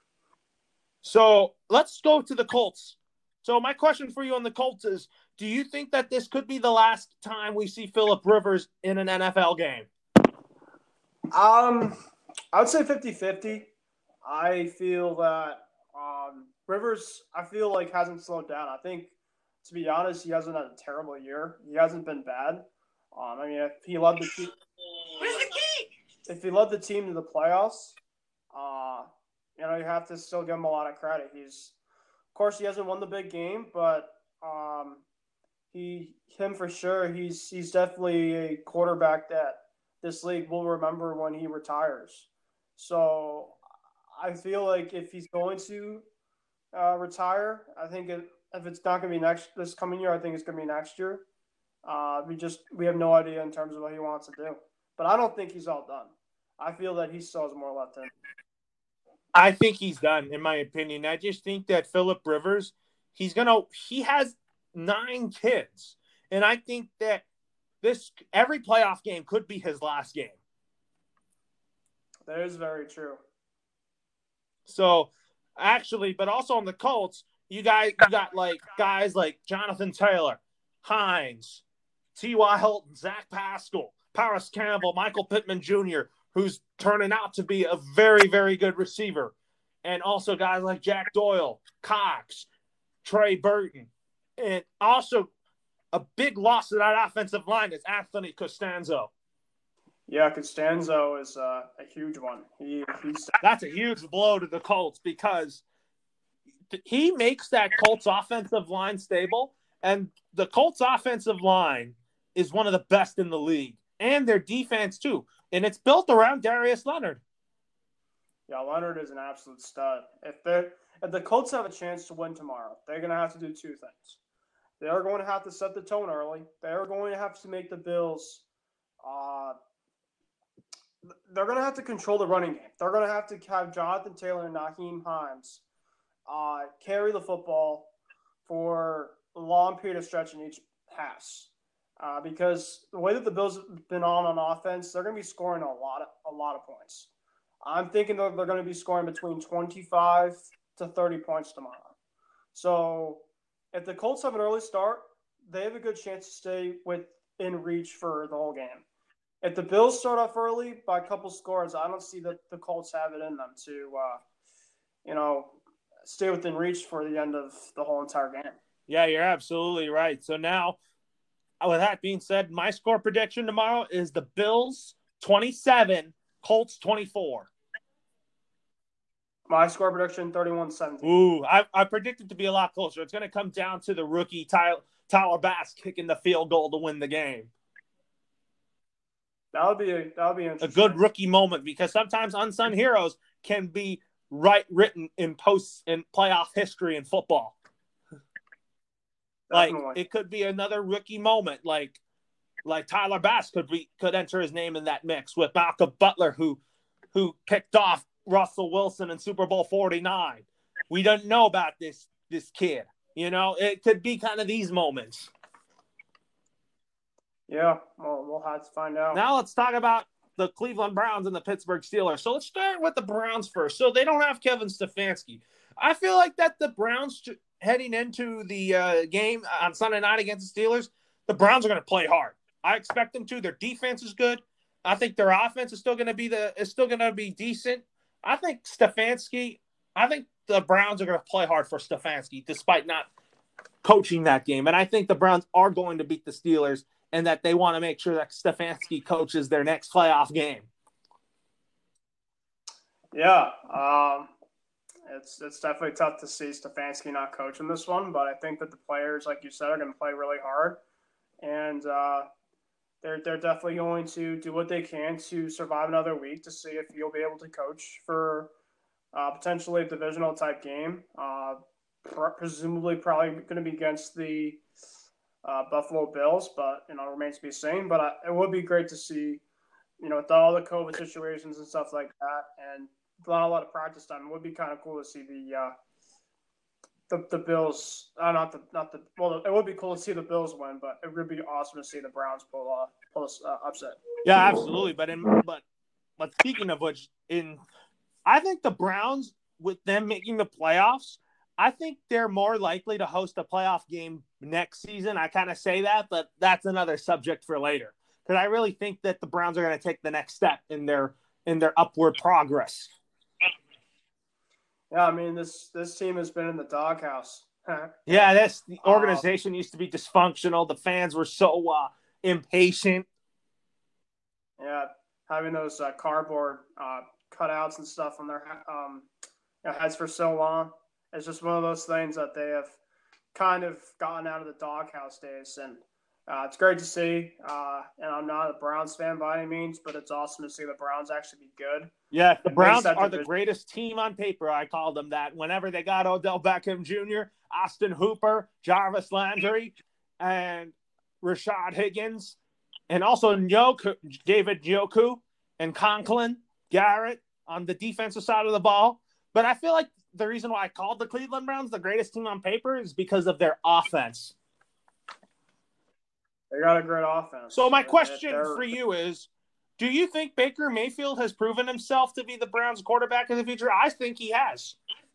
So let's go to the Colts. So my question for you on the Colts is, do you think that this could be the last time we see Phillip Rivers in an NFL game? I would say 50-50. I feel that Rivers, I feel like hasn't slowed down. I think, to be honest, he hasn't had a terrible year. He hasn't been bad. I mean, if he led the team, to the playoffs, you have to still give him a lot of credit. Of course, he hasn't won the big game, but him for sure. He's definitely a quarterback that this league will remember when he retires. So I feel like if he's going to retire, I think if it's not going to be this coming year, I think it's going to be next year. We have no idea in terms of what he wants to do. But I don't think he's all done. I feel that he still has more left in him. I think he's done, in my opinion. I just think that Phillip Rivers, he has 9 kids. And I think that every playoff game could be his last game. That is very true. So, actually, but also on the Colts, you got like guys like Jonathan Taylor, Hines, T.Y. Hilton, Zach Pascal, Paris Campbell, Michael Pittman Jr., who's turning out to be a very, very good receiver. And also guys like Jack Doyle, Cox, Trey Burton. And also a big loss to that offensive line is Anthony Costanzo. Yeah, Costanzo is a huge one. That's a huge blow to the Colts because he makes that Colts offensive line stable. And the Colts offensive line is one of the best in the league. And their defense, too. And it's built around Darius Leonard. Yeah, Leonard is an absolute stud. If the Colts have a chance to win tomorrow, they're going to have to do 2 things. They are going to have to set the tone early. They are going to have to make the Bills they're going to have to control the running game. They're going to have Jonathan Taylor and Nyheim Hines carry the football for a long period of stretch in each pass. Because the way that the Bills have been on offense, they're going to be scoring a lot of points. I'm thinking they're going to be scoring between 25 to 30 points tomorrow. So if the Colts have an early start, they have a good chance to stay within reach for the whole game. If the Bills start off early by a couple scores, I don't see that the Colts have it in them to, stay within reach for the end of the whole entire game. Yeah, you're absolutely right. So now, with that being said, my score prediction tomorrow is the Bills 27, Colts 24. My score prediction, 31-17. Ooh, I predict it to be a lot closer. It's going to come down to the rookie Tyler Bass kicking the field goal to win the game. That would be interesting. A good rookie moment, because sometimes unsung heroes can be written in playoff history in football. Definitely. Like, it could be another rookie moment. Like Tyler Bass could enter his name in that mix with Malcolm Butler, who picked off Russell Wilson in Super Bowl 49. We don't know about this kid. It could be kind of these moments. Yeah, well, we'll have to find out. Now let's talk about the Cleveland Browns and the Pittsburgh Steelers. So let's start with the Browns first. So they don't have Kevin Stefanski. I feel like that the Browns heading into the game on Sunday night against the Steelers, the Browns are going to play hard. I expect them to. Their defense is good. I think their offense is still going to be decent. I think the Browns are going to play hard for Stefanski despite not coaching that game. And I think the Browns are going to beat the Steelers, and that they want to make sure that Stefanski coaches their next playoff game. Yeah, it's definitely tough to see Stefanski not coaching this one, but I think that the players, like you said, are going to play really hard, and they're definitely going to do what they can to survive another week to see if you'll be able to coach for potentially a divisional type game. Presumably, probably going to be against the Buffalo Bills, but remains to be seen. But it would be great to see, with all the COVID situations and stuff like that, and not a lot of practice time. It would be kind of cool to see the Bills. It would be cool to see the Bills win, but it would be awesome to see the Browns pull this upset. Yeah, absolutely. But speaking of which, I think the Browns, with them making the playoffs, I think they're more likely to host a playoff game next season. I kind of say that, but that's another subject for later. Because I really think that the Browns are going to take the next step in their upward progress. Yeah, I mean, this team has been in the doghouse. Yeah, the organization used to be dysfunctional. The fans were so impatient. Yeah, having those cardboard cutouts and stuff on their heads for so long. It's just one of those things that they have kind of gotten out of the doghouse days. And it's great to see. And I'm not a Browns fan by any means, but it's awesome to see the Browns actually be good. Yeah, the Browns are the greatest team on paper. I called them that. Whenever they got Odell Beckham Jr., Austin Hooper, Jarvis Landry, and Rashad Higgins, and also David Njoku, and Conklin, Garrett on the defensive side of the ball. But I feel like the reason why I called the Cleveland Browns the greatest team on paper is because of their offense. They got a great offense. So my question for you is, do you think Baker Mayfield has proven himself to be the Browns quarterback in the future? I think he has.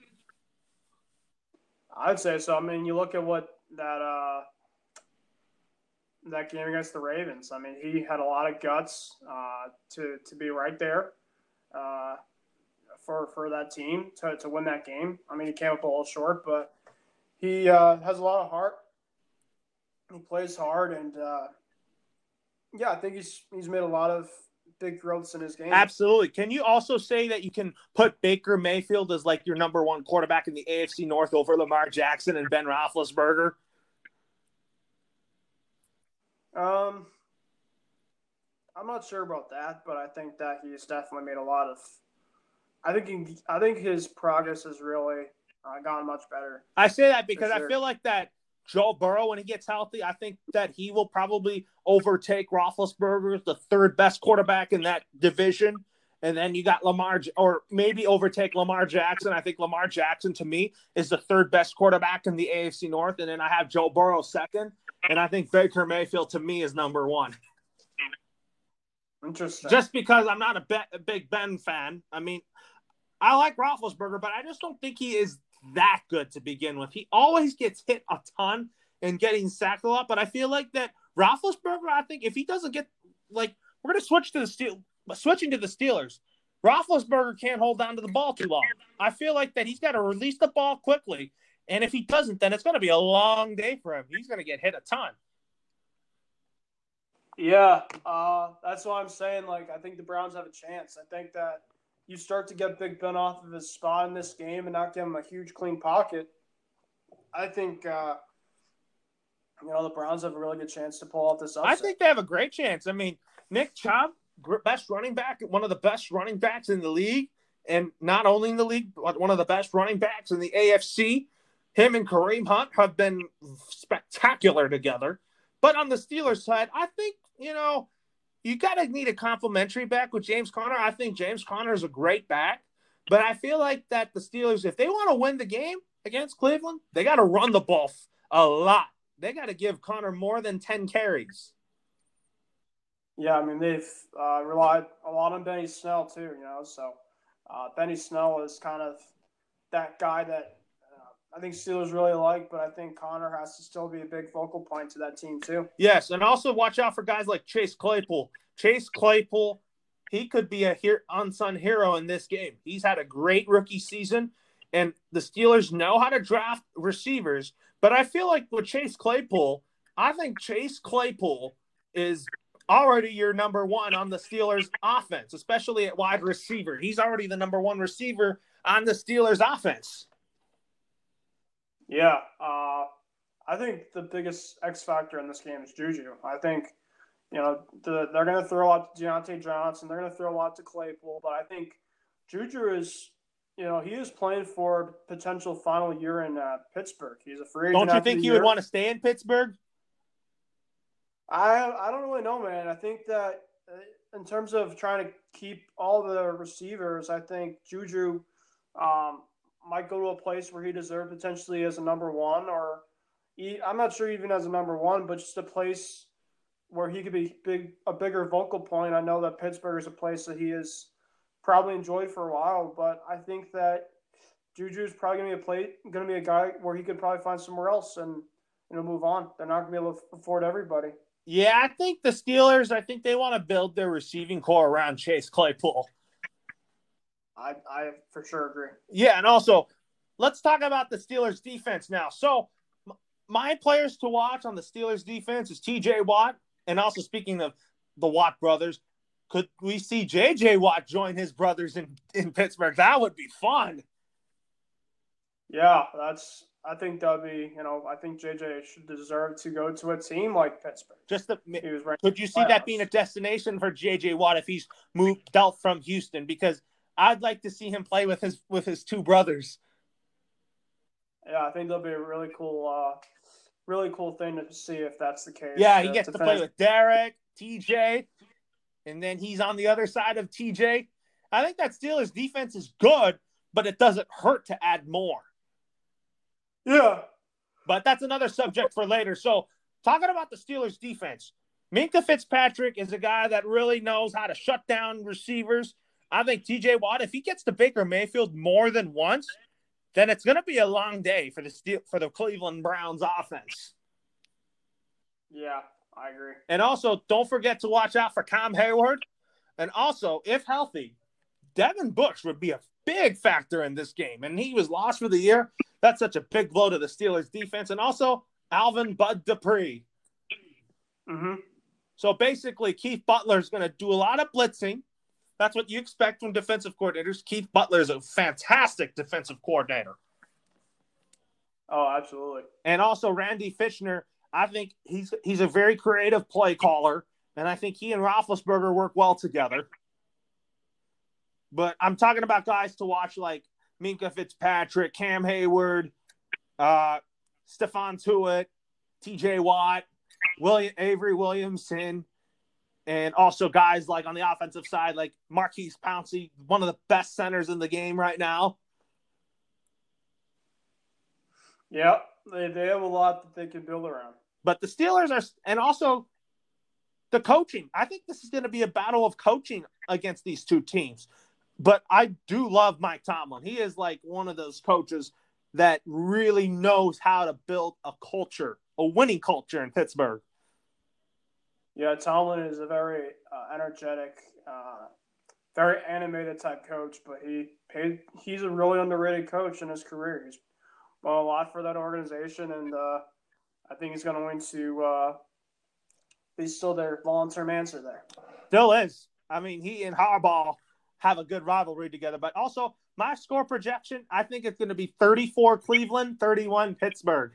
I'd say so. I mean, you look at what that game against the Ravens. I mean, he had a lot of guts to be right there for that team to win that game. I mean, he came up a little short, but he has a lot of heart. He plays hard, and I think he's made a lot of big growths in his game. Absolutely. Can you also say that you can put Baker Mayfield as like your number one quarterback in the AFC North over Lamar Jackson and Ben Roethlisberger? I'm not sure about that, but I think that he's definitely made a lot of. I think his progress has really gotten much better. I say that because I feel like that Joe Burrow, when he gets healthy, I think that he will probably overtake Roethlisberger, the third best quarterback in that division. And then you got Lamar, or maybe overtake Lamar Jackson. I think Lamar Jackson, to me, is the third best quarterback in the AFC North. And then I have Joe Burrow second. And I think Baker Mayfield, to me, is number one. Interesting. Just because I'm not a big Ben fan. I mean, I like Roethlisberger, but I just don't think he is that good to begin with. He always gets hit a ton and getting sacked a lot, but I feel like that Roethlisberger, I think if he doesn't get, like, we're going to switching to the Steelers. Roethlisberger can't hold on to the ball too long. I feel like that he's got to release the ball quickly, and if he doesn't, then it's going to be a long day for him. He's going to get hit a ton. Yeah, that's why I'm saying, like, I think the Browns have a chance. I think that you start to get Big Ben off of his spot in this game and not give him a huge clean pocket. I think, the Browns have a really good chance to pull off this upset. I think they have a great chance. I mean, Nick Chubb, best running back, one of the best running backs in the league, and not only in the league, but one of the best running backs in the AFC. Him and Kareem Hunt have been spectacular together. But on the Steelers side, I think, you got to need a complimentary back with James Conner. I think James Conner is a great back. But I feel like that the Steelers, if they want to win the game against Cleveland, they got to run the ball a lot. They got to give Conner more than 10 carries. Yeah, I mean, they've relied a lot on Benny Snell too, So Benny Snell is kind of that guy that I think Steelers really like, but I think Conner has to still be a big focal point to that team too. Yes, and also watch out for guys like Chase Claypool. Chase Claypool, he could be a unsung hero in this game. He's had a great rookie season, and the Steelers know how to draft receivers. But I feel like with Chase Claypool, I think Chase Claypool is already your number one on the Steelers offense, especially at wide receiver. He's already the number one receiver on the Steelers offense. Yeah, I think the biggest X factor in this game is Juju. I think, they're going to throw a lot to Deontay Johnson. They're going to throw a lot to Claypool. But I think Juju is, he is playing for potential final year in Pittsburgh. He's a free agent. Don't you think he would want to stay in Pittsburgh? I don't really know, man. I think that in terms of trying to keep all the receivers, I think Juju might go to a place where he deserves potentially as a number one, or I'm not sure even as a number one, but just a place where he could be a bigger vocal point. I know that Pittsburgh is a place that he has probably enjoyed for a while, but I think that Juju is probably going to be a guy where he could probably find somewhere else and move on. They're not going to be able to afford everybody. Yeah, I think the Steelers, they want to build their receiving core around Chase Claypool. I for sure agree. Yeah, and also, let's talk about the Steelers defense now. So, my players to watch on the Steelers defense is T.J. Watt, and also speaking of the Watt brothers, could we see J.J. Watt join his brothers in Pittsburgh? That would be fun. Yeah, I think that'd be, I think J.J. should deserve to go to a team like Pittsburgh. Could you see that being a destination for J.J. Watt if he's dealt from Houston? Because I'd like to see him play with his two brothers. Yeah, I think that'll be a really cool thing to see if that's the case. Yeah, he gets to play with Derek, TJ, and then he's on the other side of TJ. I think that Steelers defense is good, but it doesn't hurt to add more. Yeah. But that's another subject for later. So, talking about the Steelers defense, Minkah Fitzpatrick is a guy that really knows how to shut down receivers. I think T.J. Watt, if he gets to Baker Mayfield more than once, then it's going to be a long day for the Cleveland Browns offense. Yeah, I agree. And also, don't forget to watch out for Cam Hayward. And also, if healthy, Devin Bush would be a big factor in this game. And he was lost for the year. That's such a big blow to the Steelers defense. And also, Alvin Bud Dupree. Mm-hmm. So basically, Keith Butler is going to do a lot of blitzing. That's what you expect from defensive coordinators. Keith Butler is a fantastic defensive coordinator. Oh, absolutely. And also Randy Fitchner, I think he's a very creative play caller, and I think he and Roethlisberger work well together. But I'm talking about guys to watch like Minkah Fitzpatrick, Cam Hayward, Stephon Tuitt, T.J. Watt, Avery Williamson, and also guys like on the offensive side, like Marquise Pouncey, one of the best centers in the game right now. Yeah, they have a lot that they can build around. But the Steelers are, and also the coaching. I think this is going to be a battle of coaching against these two teams. But I do love Mike Tomlin. He is like one of those coaches that really knows how to build a culture, a winning culture in Pittsburgh. Yeah, Tomlin is a very energetic, very animated type coach, but he's a really underrated coach in his career. He's done a lot for that organization, and I think he's going to be still their long-term answer there. Still is. I mean, he and Harbaugh have a good rivalry together. But also, my score projection, I think it's going to be 34 Cleveland, 31 Pittsburgh.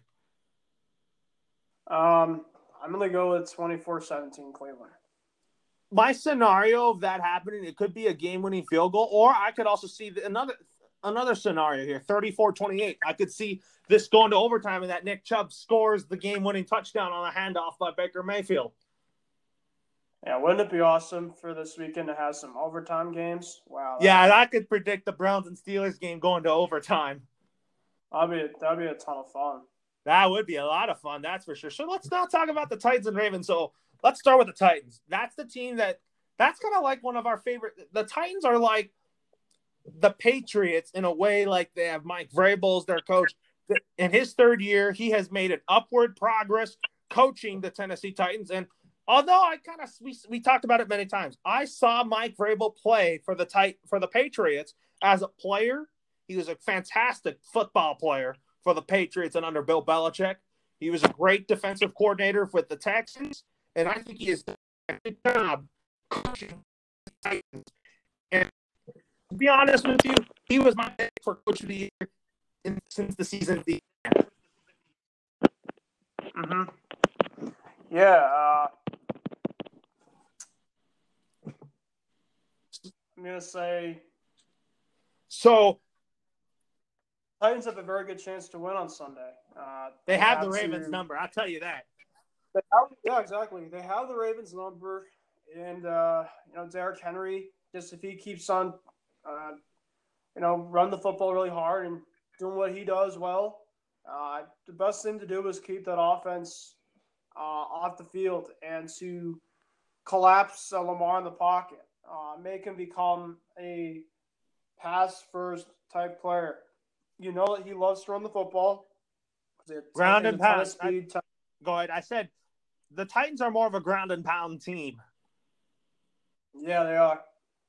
I'm going to go with 24-17 Cleveland. My scenario of that happening, it could be a game-winning field goal, or I could also see another scenario here, 34-28. I could see this going to overtime and that Nick Chubb scores the game-winning touchdown on a handoff by Baker Mayfield. Yeah, wouldn't it be awesome for this weekend to have some overtime games? Wow. Yeah, I could predict the Browns and Steelers game going to overtime. That'd be a ton of fun. That would be a lot of fun, that's for sure. So let's now talk about the Titans and Ravens. So let's start with the Titans. That's the team that's kind of like one of our favorite. The Titans are like the Patriots in a way, like they have Mike Vrabel as their coach. In his third year, he has made an upward progress coaching the Tennessee Titans. And although we talked about it many times, I saw Mike Vrabel play for the Patriots as a player. He was a fantastic football player for the Patriots and under Bill Belichick. He was a great defensive coordinator with the Texans, and I think he has done a good job coaching the Titans. And to be honest with you, he was my pick for Coach of the Year since the season began. Mm-hmm. Yeah. I'm going to say so. Titans have a very good chance to win on Sunday. They have the Ravens number. I'll tell you that. Yeah, exactly. They have the Ravens number, and Derrick Henry, just if he keeps on, run the football really hard and doing what he does well, the best thing to do is keep that offense off the field and to collapse Lamar in the pocket, make him become a pass-first type player. You know that he loves to run the football. Ground and pound. Go ahead. I said the Titans are more of a ground and pound team. Yeah, they are.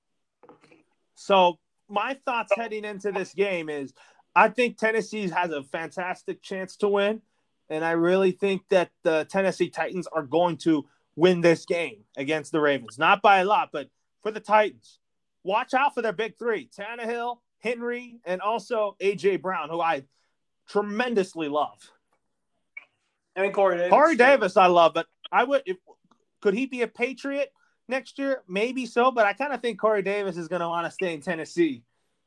So my thoughts heading into this game is I think Tennessee has a fantastic chance to win. And I really think that the Tennessee Titans are going to win this game against the Ravens. Not by a lot, but for the Titans. Watch out for their big three, Tannehill, Henry, and also A.J. Brown, who I tremendously love. And Corey Davis. Corey Davis I love, but could he be a Patriot next year? Maybe so, but I kind of think Corey Davis is going to want to stay in Tennessee.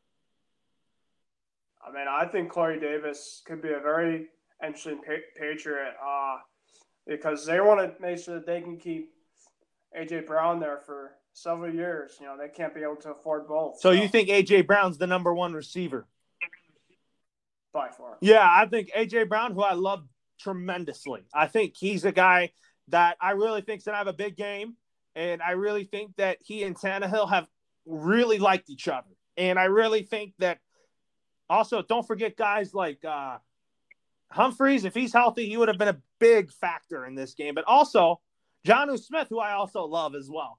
I mean, I think Corey Davis could be a very interesting Patriot because they want to make sure that they can keep A.J. Brown there for several years. They can't be able to afford both. So you think A.J. Brown's the number one receiver? By far. Yeah, I think A.J. Brown, who I love tremendously. I think he's a guy that I really think is going to have a big game, and I really think that he and Tannehill have really liked each other. And I really think that also, don't forget guys like Humphreys. If he's healthy, he would have been a big factor in this game. But also, Jonnu Smith, who I also love as well.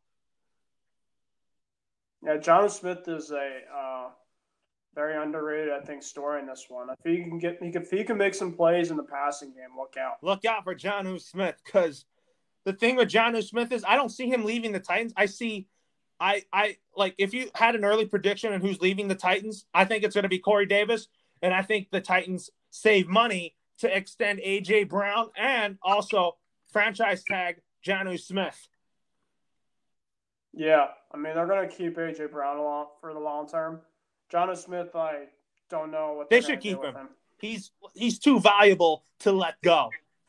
Yeah, Jonnu Smith is a very underrated, I think, story in this one. If he can make some plays in the passing game, look out. Look out for Jonnu Smith, because the thing with Jonnu Smith is I don't see him leaving the Titans. I like if you had an early prediction on who's leaving the Titans, I think it's going to be Corey Davis, and I think the Titans save money to extend A.J. Brown and also franchise tag Jonnu Smith. Yeah, I mean, they're going to keep A.J. Brown along for the long term. Jonnu Smith, I don't know what they should keep him. He's too valuable to let go.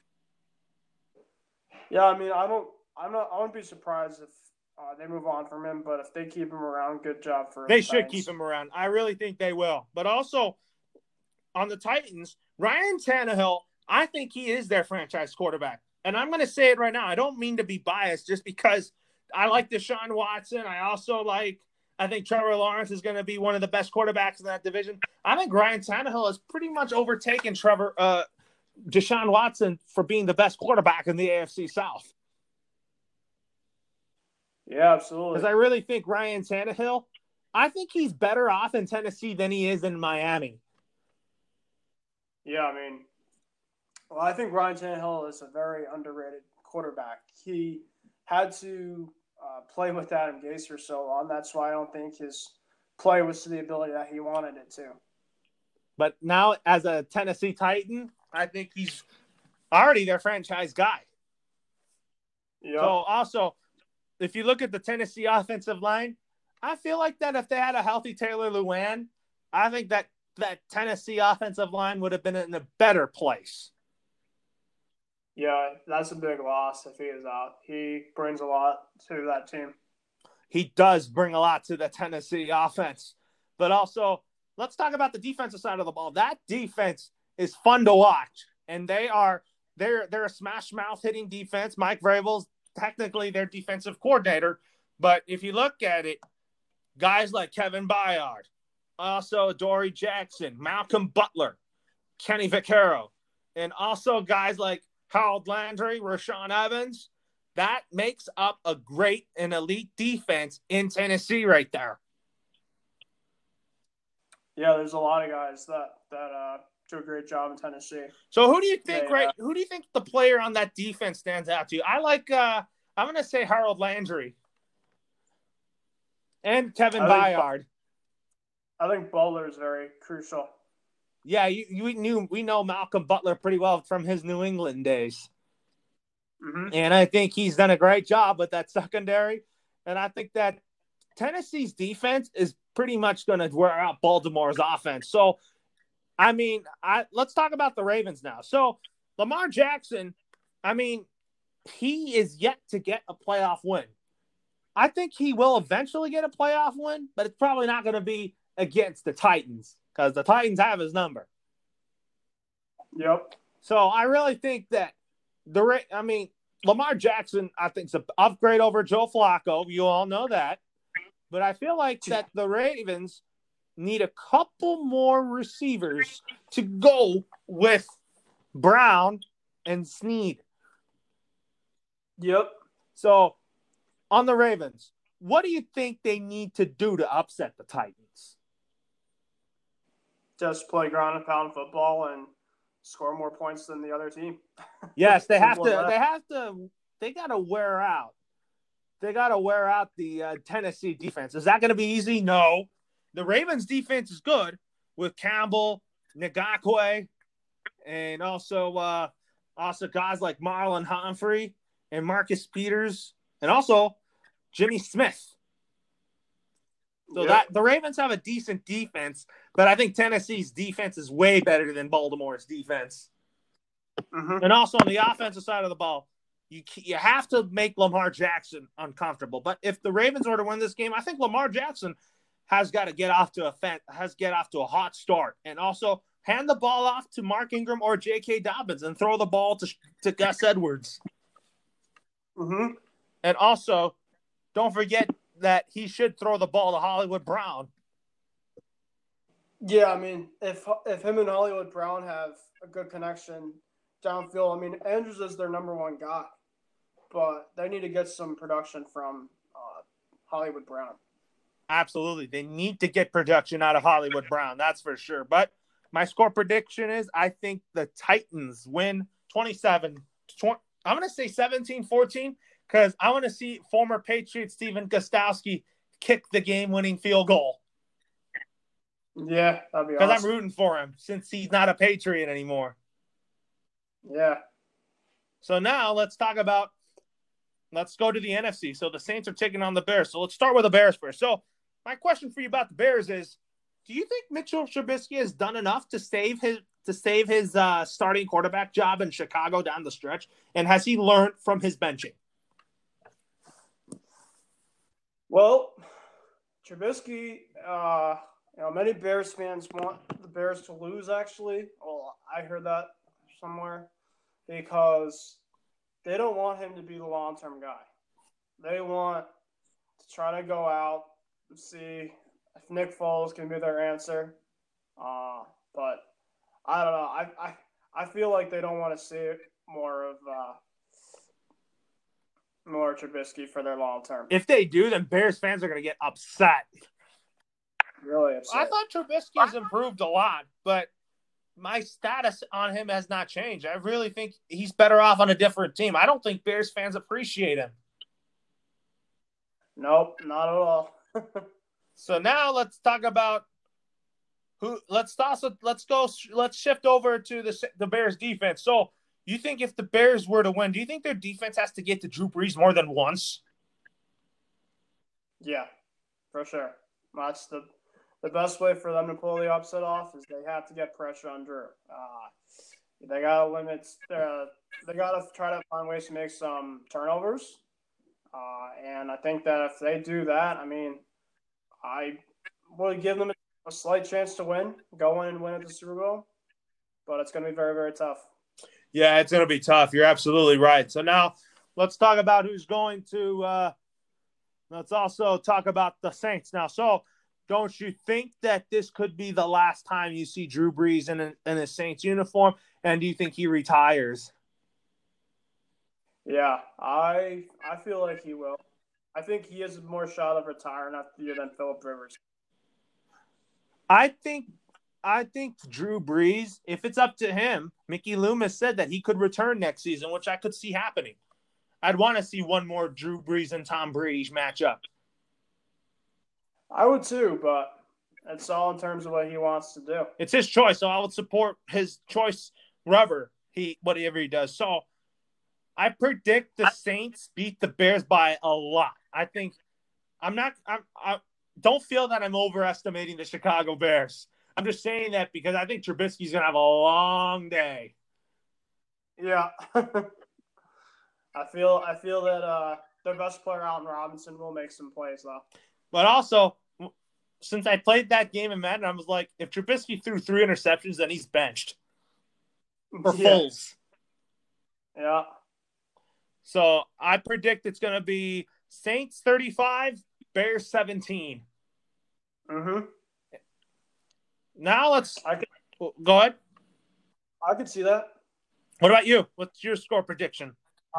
Yeah, I mean, I wouldn't be surprised if they move on from him, but if they keep him around, good job for They should keep him around. I really think they will. But also, on the Titans, Ryan Tannehill, I think he is their franchise quarterback. And I'm going to say it right now. I don't mean to be biased just because I like Deshaun Watson. I also like I think Trevor Lawrence is going to be one of the best quarterbacks in that division. I think Ryan Tannehill has pretty much overtaken Deshaun Watson for being the best quarterback in the AFC South. Yeah, absolutely. Because I really think Ryan Tannehill, I think he's better off in Tennessee than he is in Miami. Yeah, I mean, well, I think Ryan Tannehill is a very underrated quarterback. He had to play with Adam Gase for so long. That's why I don't think his play was to the ability that he wanted it to. But now, as a Tennessee Titan, I think he's already their franchise guy. Yep. So also, if you look at the Tennessee offensive line, I feel like that if they had a healthy Taylor Lewan, I think that Tennessee offensive line would have been in a better place. Yeah, that's a big loss if he is out. He brings a lot to that team. He does bring a lot to the Tennessee offense. But also, let's talk about the defensive side of the ball. That defense is fun to watch. And they're a smash mouth hitting defense. Mike Vrabel's technically their defensive coordinator. But if you look at it, guys like Kevin Byard, also Dory Jackson, Malcolm Butler, Kenny Vaccaro, and also guys like Harold Landry, Rashaan Evans, that makes up a great and elite defense in Tennessee right there. Yeah, there's a lot of guys that do a great job in Tennessee. So who do you think who do you think the player on that defense stands out to you? I like I'm going to say Harold Landry and Kevin Byard. I think Butler is very crucial. Yeah, we know Malcolm Butler pretty well from his New England days. Mm-hmm. And I think he's done a great job with that secondary. And I think that Tennessee's defense is pretty much going to wear out Baltimore's offense. So, I mean, let's talk about the Ravens now. So, Lamar Jackson, I mean, he is yet to get a playoff win. I think he will eventually get a playoff win, but it's probably not going to be against the Titans because the Titans have his number. Yep. So I really think that Lamar Jackson, I think, is an upgrade over Joe Flacco. You all know that. But I feel like that the Ravens need a couple more receivers to go with Brown and Snead. Yep. So on the Ravens, what do you think they need to do to upset the Titans? Just play ground and pound football and score more points than the other team. Yes, they got to wear out. They got to wear out the Tennessee defense. Is that going to be easy? No. The Ravens defense is good with Campbell, Ngakwe, and also guys like Marlon Humphrey and Marcus Peters, and also Jimmy Smith. So that the Ravens have a decent defense, but I think Tennessee's defense is way better than Baltimore's defense. Mm-hmm. And also on the offensive side of the ball, you have to make Lamar Jackson uncomfortable. But if the Ravens were to win this game, I think Lamar Jackson has got to get off to a hot start, and also hand the ball off to Mark Ingram or J.K. Dobbins and throw the ball to Gus Edwards. Mm-hmm. And also, don't forget that he should throw the ball to Hollywood Brown. Yeah, I mean, if him and Hollywood Brown have a good connection downfield, I mean, Andrews is their number one guy, but they need to get some production from Hollywood Brown. Absolutely. They need to get production out of Hollywood Brown, that's for sure. But my score prediction is I think the Titans win 27. I'm going to say 17-14 because I want to see former Patriot Steven Gostkowski kick the game-winning field goal. Yeah, that'd be awesome. Because I'm rooting for him since he's not a Patriot anymore. Yeah. So now let's go to the NFC. So the Saints are taking on the Bears. So let's start with the Bears first. So my question for you about the Bears is, do you think Mitchell Trubisky has done enough to save his starting quarterback job in Chicago down the stretch? And has he learned from his benching? Well, Trubisky, many Bears fans want the Bears to lose, actually. Well, I heard that somewhere because they don't want him to be the long-term guy. They want to try to go out see if Nick Foles can be their answer. But I don't know. I feel like they don't want to see more of more Trubisky for their long term. If they do, then Bears fans are going to get upset. Really upset. I thought Trubisky has improved a lot, but my status on him has not changed. I really think he's better off on a different team. I don't think Bears fans appreciate him. Nope, not at all. So now let's talk about let's shift over to the Bears defense. So you think if the Bears were to win, do you think their defense has to get to Drew Brees more than once? Yeah, for sure. That's the best way for them to pull the upset off is they have to get pressure on Drew. They gotta limit. They gotta try to find ways to make some turnovers. And I think that if they do that, I mean, I would give them a slight chance to go in and win at the Super Bowl. But it's going to be very, very tough. Yeah, it's going to be tough. You're absolutely right. So now let's talk about who's going to let's also talk about the Saints now. So don't you think that this could be the last time you see Drew Brees in a Saints uniform? And do you think he retires? Yeah, I feel like he will. I think he has more shot of retiring after the year than Phillip Rivers. I think Drew Brees, if it's up to him, Mickey Loomis said that he could return next season, which I could see happening. I'd want to see one more Drew Brees and Tom Brady matchup. I would too, but it's all in terms of what he wants to do. It's his choice, so I would support his choice whatever he does. So I predict the Saints beat the Bears by a lot. I don't feel that I'm overestimating the Chicago Bears. I'm just saying that because I think Trubisky's going to have a long day. Yeah. I feel that their best player, Allen Robinson, will make some plays, though. But also, since I played that game in Madden, I was like, if Trubisky threw 3 interceptions, then he's benched. For Foles. Yeah. So I predict it's going to be Saints 35, Bears 17. Mm-hmm. Now go ahead. I could see that. What about you? What's your score prediction?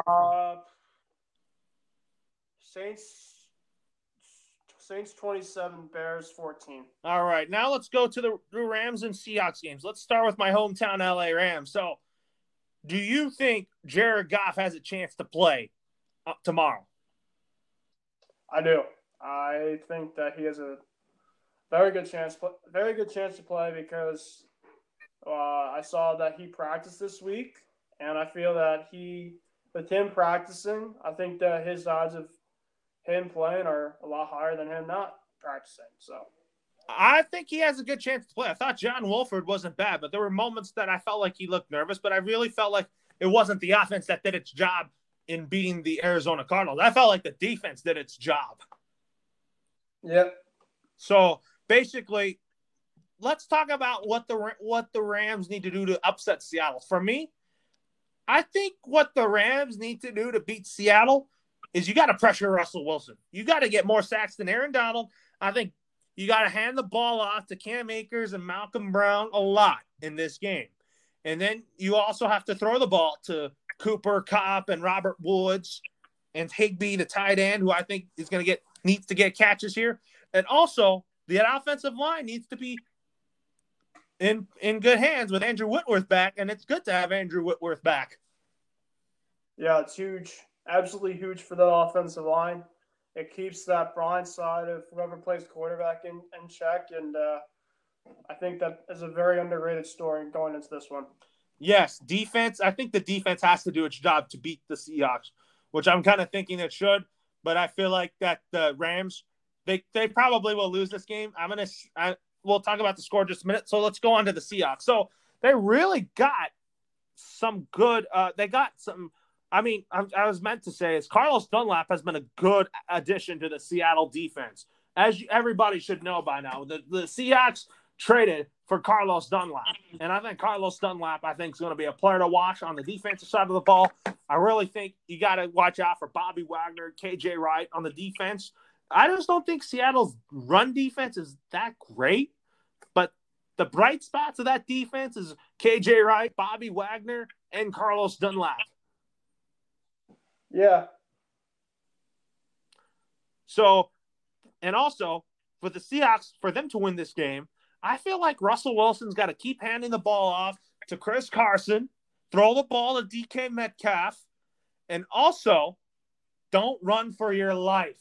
Saints 27, Bears 14. All right. Now let's go to the Rams and Seahawks games. Let's start with my hometown LA Rams. So do you think Jared Goff has a chance to play tomorrow? I do. I think that he has a very good chance to play because I saw that he practiced this week, and I feel that with him practicing, I think that his odds of him playing are a lot higher than him not practicing. So I think he has a good chance to play. I thought John Wolford wasn't bad, but there were moments that I felt like he looked nervous, but I really felt like it wasn't the offense that did its job in beating the Arizona Cardinals. I felt like the defense did its job. Yep. So basically, let's talk about what the Rams need to do to upset Seattle. For me, I think what the Rams need to do to beat Seattle is you got to pressure Russell Wilson. You got to get more sacks than Aaron Donald. I think you got to hand the ball off to Cam Akers and Malcolm Brown a lot in this game. And then you also have to throw the ball to Cobb and Robert Woods and Higbee, the tight end, who I think needs to get catches here. And also, the offensive line needs to be in good hands with Andrew Whitworth back, and it's good to have Andrew Whitworth back. Yeah, it's huge. Absolutely huge for the offensive line. It keeps that blind side of whoever plays quarterback in check, and I think that is a very underrated story going into this one. Yes, defense. I think the defense has to do its job to beat the Seahawks, which I'm kind of thinking it should, but I feel like that the Rams, they probably will lose this game. We'll talk about the score in just a minute, so let's go on to the Seahawks. So they really got some good they got some – I mean, I was meant to say is Carlos Dunlap has been a good addition to the Seattle defense. As everybody should know by now, the Seahawks traded for Carlos Dunlap. And I think Carlos Dunlap, is going to be a player to watch on the defensive side of the ball. I really think you got to watch out for Bobby Wagner, KJ Wright on the defense. I just don't think Seattle's run defense is that great. But the bright spots of that defense is KJ Wright, Bobby Wagner, and Carlos Dunlap. Yeah. So, and also for the Seahawks, for them to win this game, I feel like Russell Wilson's got to keep handing the ball off to Chris Carson, throw the ball to DK Metcalf, and also don't run for your life.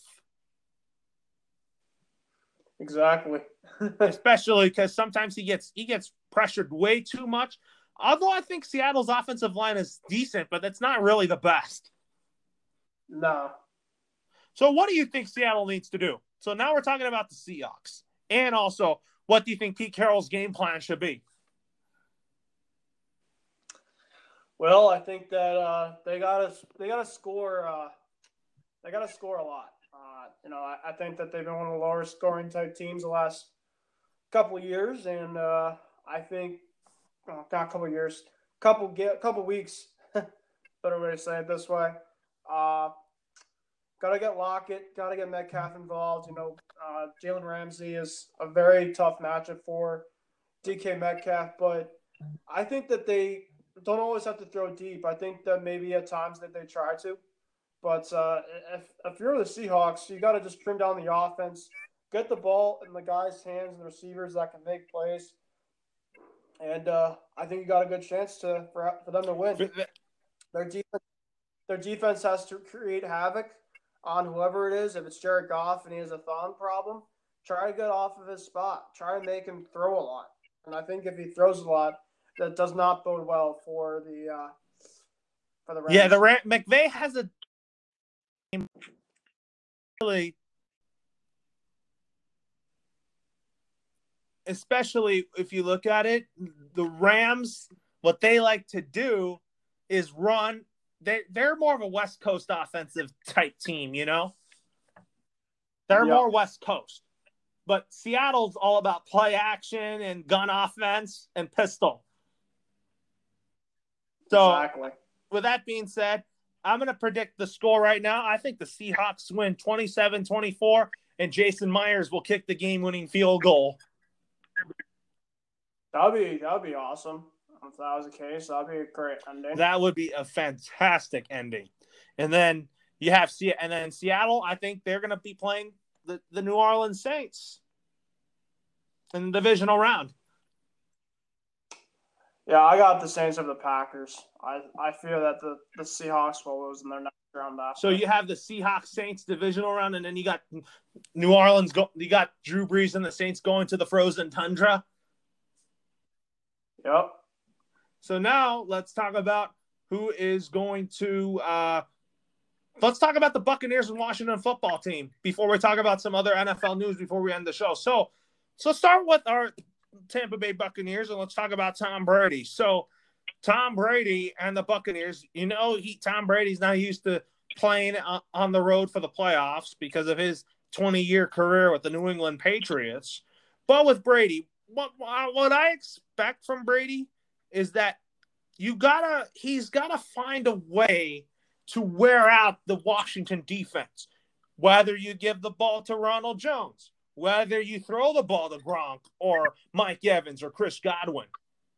Exactly. Especially because sometimes he gets pressured way too much. Although I think Seattle's offensive line is decent, but that's not really the best. No. So what do you think Seattle needs to do? So now we're talking about the Seahawks. And also, what do you think Pete Carroll's game plan should be? Well, I think that they gotta score. They gotta score a lot. I think that they've been one of the lower scoring type teams the last couple of years, and I think not a couple of years, couple weeks. Better way to say it this way. Got to get Lockett, got to get Metcalf involved. Jalen Ramsey is a very tough matchup for DK Metcalf, but I think that they don't always have to throw deep. I think that maybe at times that they try to. But if you're the Seahawks, you got to just trim down the offense, get the ball in the guys' hands and the receivers that can make plays. And I think you got a good chance for them to win. Their defense has to create havoc on whoever it is. If it's Jared Goff and he has a thumb problem, try to get off of his spot. Try to make him throw a lot. And I think if he throws a lot, that does not bode well for the Rams. Yeah, McVay has a really, especially if you look at it, the Rams, what they like to do is run. They're more of a West Coast offensive type team, They're more West Coast. But Seattle's all about play action and gun offense and pistol. So, exactly. With that being said, I'm going to predict the score right now. I think the Seahawks win 27-24, and Jason Myers will kick the game-winning field goal. That would be awesome. If that was the case, that would be a great ending. That would be a fantastic ending. And then you have Seattle, I think they're going to be playing the New Orleans Saints in the divisional round. Yeah, I got the Saints over the Packers. I fear that the Seahawks will lose in their next round after. So you have the Seahawks Saints divisional round, and then you got New Orleans. You got Drew Brees and the Saints going to the frozen tundra. Yep. So now let's talk about who is going to let's talk about the Buccaneers and Washington football team before we talk about some other NFL news before we end the show. So start with our Tampa Bay Buccaneers, and let's talk about Tom Brady. So Tom Brady and the Buccaneers, Tom Brady's not used to playing on the road for the playoffs because of his 20-year career with the New England Patriots. But with Brady, what I expect from Brady is that he's gotta find a way to wear out the Washington defense. Whether you give the ball to Ronald Jones, whether you throw the ball to Gronk or Mike Evans or Chris Godwin.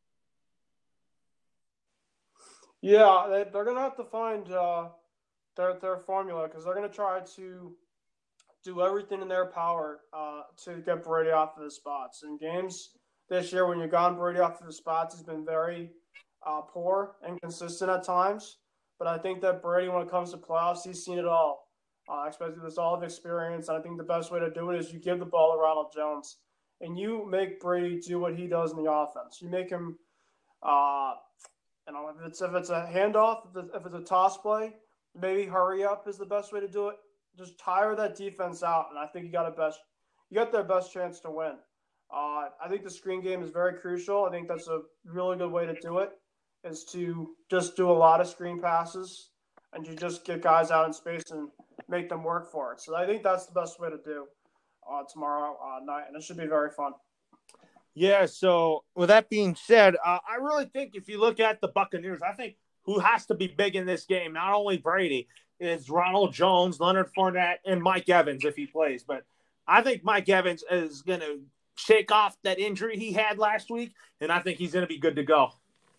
Yeah, they're going to have to find their formula because they're going to try to do everything in their power to get Brady off of the spots. In games this year, when you've gotten Brady off of the spots, he's been very poor and consistent at times. But I think that Brady, when it comes to playoffs, he's seen it all. Especially with all of experience. And I think the best way to do it is you give the ball to Ronald Jones and you make Brady do what he does in the offense. You make him, if it's a handoff, if it's a toss play, maybe hurry up is the best way to do it. Just tire that defense out, and I think you got their best chance to win. I think the screen game is very crucial. I think that's a really good way to do it, is to just do a lot of screen passes and you just get guys out in space and make them work for it. So I think that's the best way to do tomorrow night, and it should be very fun. Yeah, so with that being said, I really think if you look at the Buccaneers, I think who has to be big in this game, not only Brady, is Ronald Jones, Leonard Fournette, and Mike Evans if he plays. But I think Mike Evans is going to shake off that injury he had last week, and I think he's going to be good to go.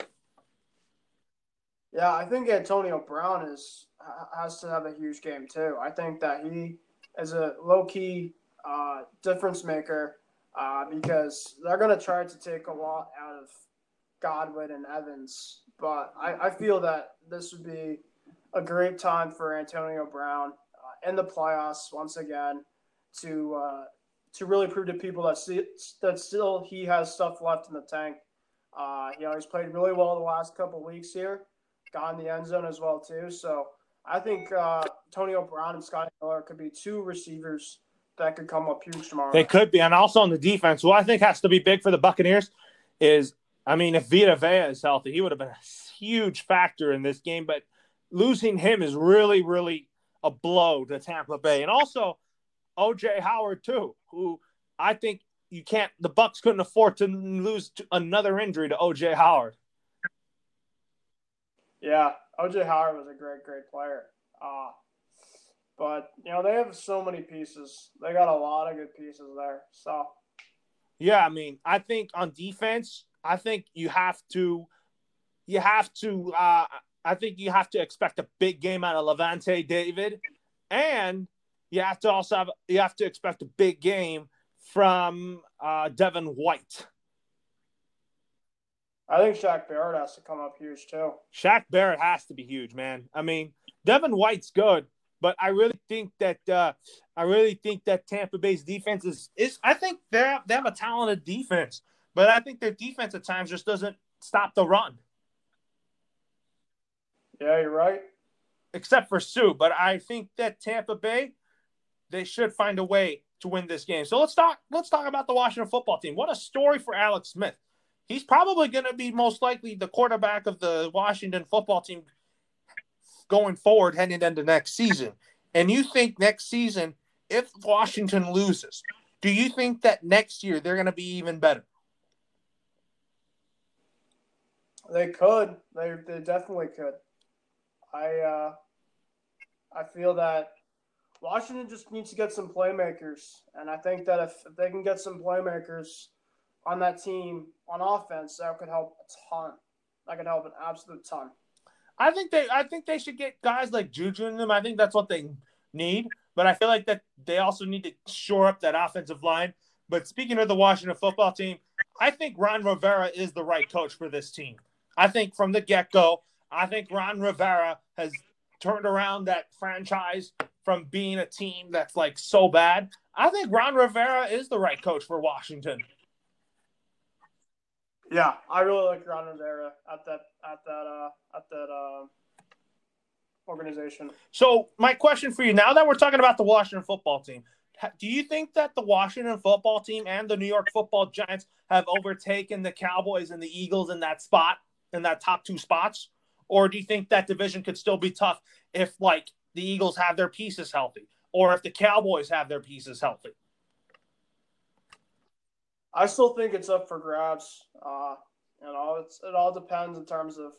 Yeah, I think Antonio Brown has to have a huge game too. I think that he is a low-key difference maker because they're going to try to take a lot out of Godwin and Evans. But I feel that this would be a great time for Antonio Brown in the playoffs once again to really prove to people that still he has stuff left in the tank. He's played really well the last couple weeks here, got in the end zone as well too. So I think Antonio Brown and Scotty Miller could be two receivers that could come up huge tomorrow. They could be, and also on the defense, what I think has to be big for the Buccaneers is, if Vita Vea is healthy, he would have been a huge factor in this game, but losing him is really, really a blow to Tampa Bay. And also O.J. Howard, too, who I think the Bucs couldn't afford to lose another injury to O.J. Howard. Yeah, O.J. Howard was a great, great player. But, they have so many pieces. They got a lot of good pieces there. So, yeah, I think on defense, I think you have to expect a big game out of Levante David, and you have to expect a big game from Devin White. I think Shaq Barrett has to come up huge too. Shaq Barrett has to be huge, man. Devin White's good, but I really think that Tampa Bay's defense is I think they have a talented defense, but I think their defense at times just doesn't stop the run. Yeah, you're right. Except for Sue, but I think that Tampa Bay, they should find a way to win this game. So let's talk about the Washington football team. What a story for Alex Smith. He's probably going to be most likely the quarterback of the Washington football team going forward heading into next season. And you think next season, if Washington loses, do you think that next year they're going to be even better? They could. They definitely could. I feel that Washington just needs to get some playmakers. And I think that if they can get some playmakers on that team on offense, that could help a ton. That could help an absolute ton. I think they should get guys like Juju in them. I think that's what they need. But I feel like that they also need to shore up that offensive line. But speaking of the Washington football team, I think Ron Rivera is the right coach for this team. I think from the get-go, I think Ron Rivera has turned around that franchise from being a team that's like so bad. I think Ron Rivera is the right coach for Washington. Yeah, I really like Ron Rivera at that organization. So my question for you, now that we're talking about the Washington football team, do you think that the Washington football team and the New York Football Giants have overtaken the Cowboys and the Eagles in that spot, in that top two spots? Or do you think that division could still be tough if, like, the Eagles have their pieces healthy, or if the Cowboys have their pieces healthy? I still think it's up for grabs. It all depends in terms of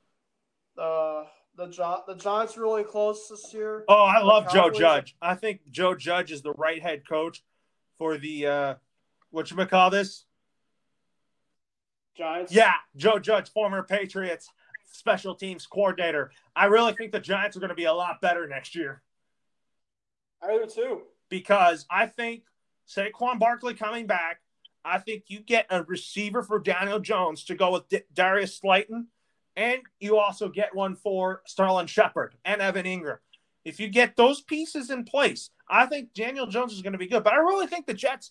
the Giants are really close this year. Oh, I love Joe Judge. I think Joe Judge is the right head coach for the whatchamacallit? Giants? Yeah, Joe Judge, former Patriots special teams coordinator. I really think the Giants are going to be a lot better next year. I do too. Because I think Saquon Barkley coming back, I think you get a receiver for Daniel Jones to go with Darius Slayton, and you also get one for Sterling Shepard and Evan Ingram. If you get those pieces in place, I think Daniel Jones is going to be good. But I really think the Giants,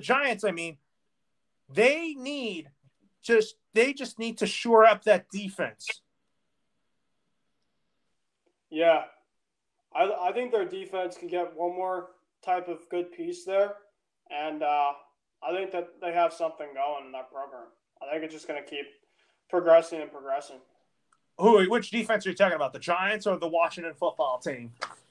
they just need to shore up that defense. Yeah. I think their defense can get one more type of good piece there. And I think that they have something going in that program. I think it's just going to keep progressing and progressing. Which defense are you talking about, the Giants or the Washington football team?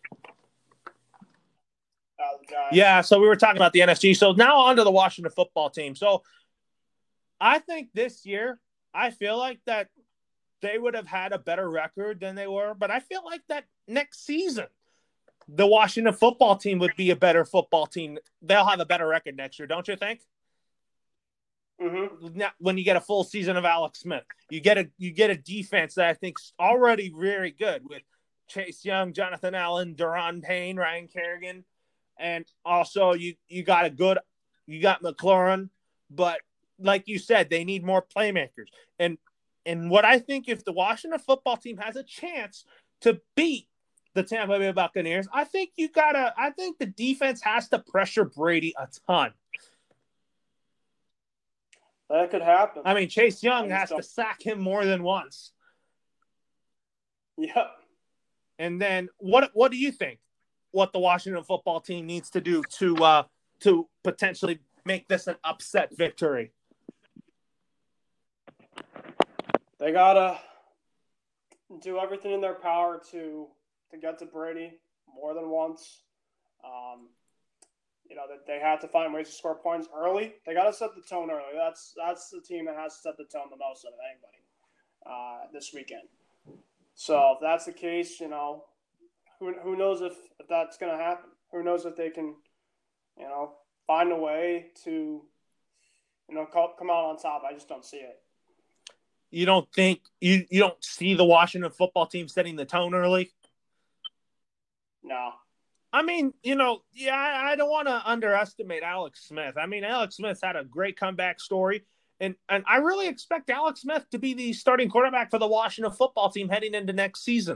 The Giants. Yeah, so we were talking about the NFC. So now on to the Washington football team. So I think this year, I feel like that they would have had a better record than they were, but I feel like that next season, the Washington football team would be a better football team. They'll have a better record next year, don't you think? Mm-hmm. When you get a full season of Alex Smith, you get a defense that I think's already very good with Chase Young, Jonathan Allen, Daron Payne, Ryan Kerrigan, and also you got McLaurin, but like you said, they need more playmakers. And what I think, if the Washington football team has a chance to beat the Tampa Bay Buccaneers, I think the defense has to pressure Brady a ton. That could happen. I mean, Chase Young has to sack him more than once. Yep. And then what do you think what the Washington football team needs to do to potentially make this an upset victory? They gotta do everything in their power to get to Brady more than once. That they have to find ways to score points early. They got to set the tone early. That's the team that has to set the tone the most out of anybody this weekend. So if that's the case, who knows if that's going to happen? Who knows if they can, find a way to, come out on top? I just don't see it. You don't think you don't see the Washington football team setting the tone early? No. I mean, I don't want to underestimate Alex Smith. I mean, Alex Smith's had a great comeback story, and I really expect Alex Smith to be the starting quarterback for the Washington football team heading into next season.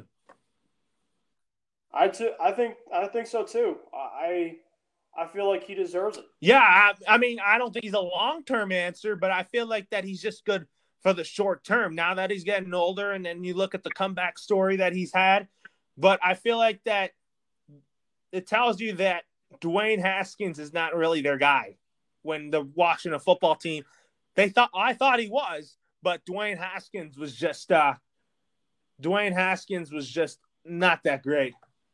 I think so too. I feel like he deserves it. Yeah, I mean, I don't think he's a long-term answer, but I feel like that he's just good for the short term. Now that he's getting older, and then you look at the comeback story that he's had, but I feel like that it tells you that Dwayne Haskins is not really their guy. When the Washington football team, I thought he was, but Dwayne Haskins was just not that great.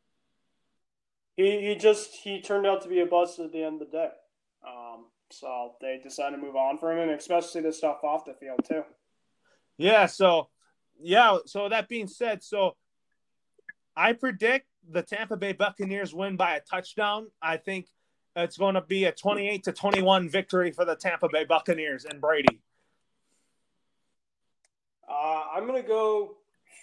He turned out to be a bust at the end of the day. So they decided to move on from him, especially the stuff off the field too. Yeah. So that being said, I predict the Tampa Bay Buccaneers win by a touchdown. I think it's going to be a 28-21 victory for the Tampa Bay Buccaneers and Brady. I'm going to go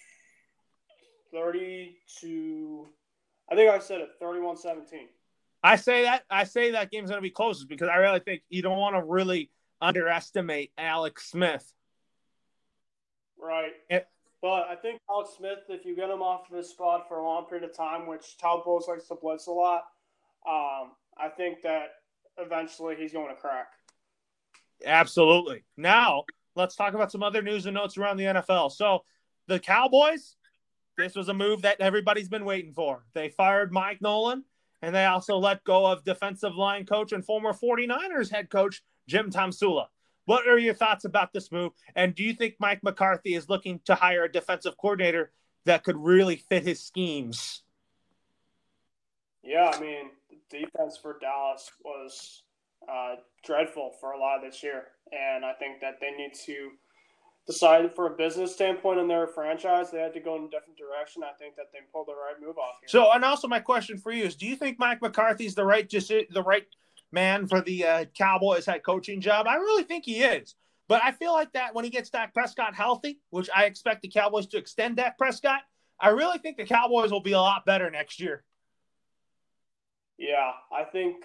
30 – I think I said it, 31-17. I say that game's going to be close because I really think you don't want to really underestimate Alex Smith. Right. But I think Alex Smith, if you get him off of his spot for a long period of time, which Todd Bowles likes to blitz a lot, I think that eventually he's going to crack. Absolutely. Now, let's talk about some other news and notes around the NFL. So, the Cowboys, this was a move that everybody's been waiting for. They fired Mike Nolan, and they also let go of defensive line coach and former 49ers head coach Jim Tomsula. What are your thoughts about this move? And do you think Mike McCarthy is looking to hire a defensive coordinator that could really fit his schemes? Yeah, I mean, the defense for Dallas was dreadful for a lot of this year. And I think that they need to decide for a business standpoint in their franchise, they had to go in a different direction. I think that they pulled the right move off here. So, and also my question for you is, do you think Mike McCarthy's the right man for the Cowboys head coaching job? I really think he is. But I feel like that when he gets Dak Prescott healthy, which I expect the Cowboys to extend Dak Prescott, I really think the Cowboys will be a lot better next year. Yeah, I think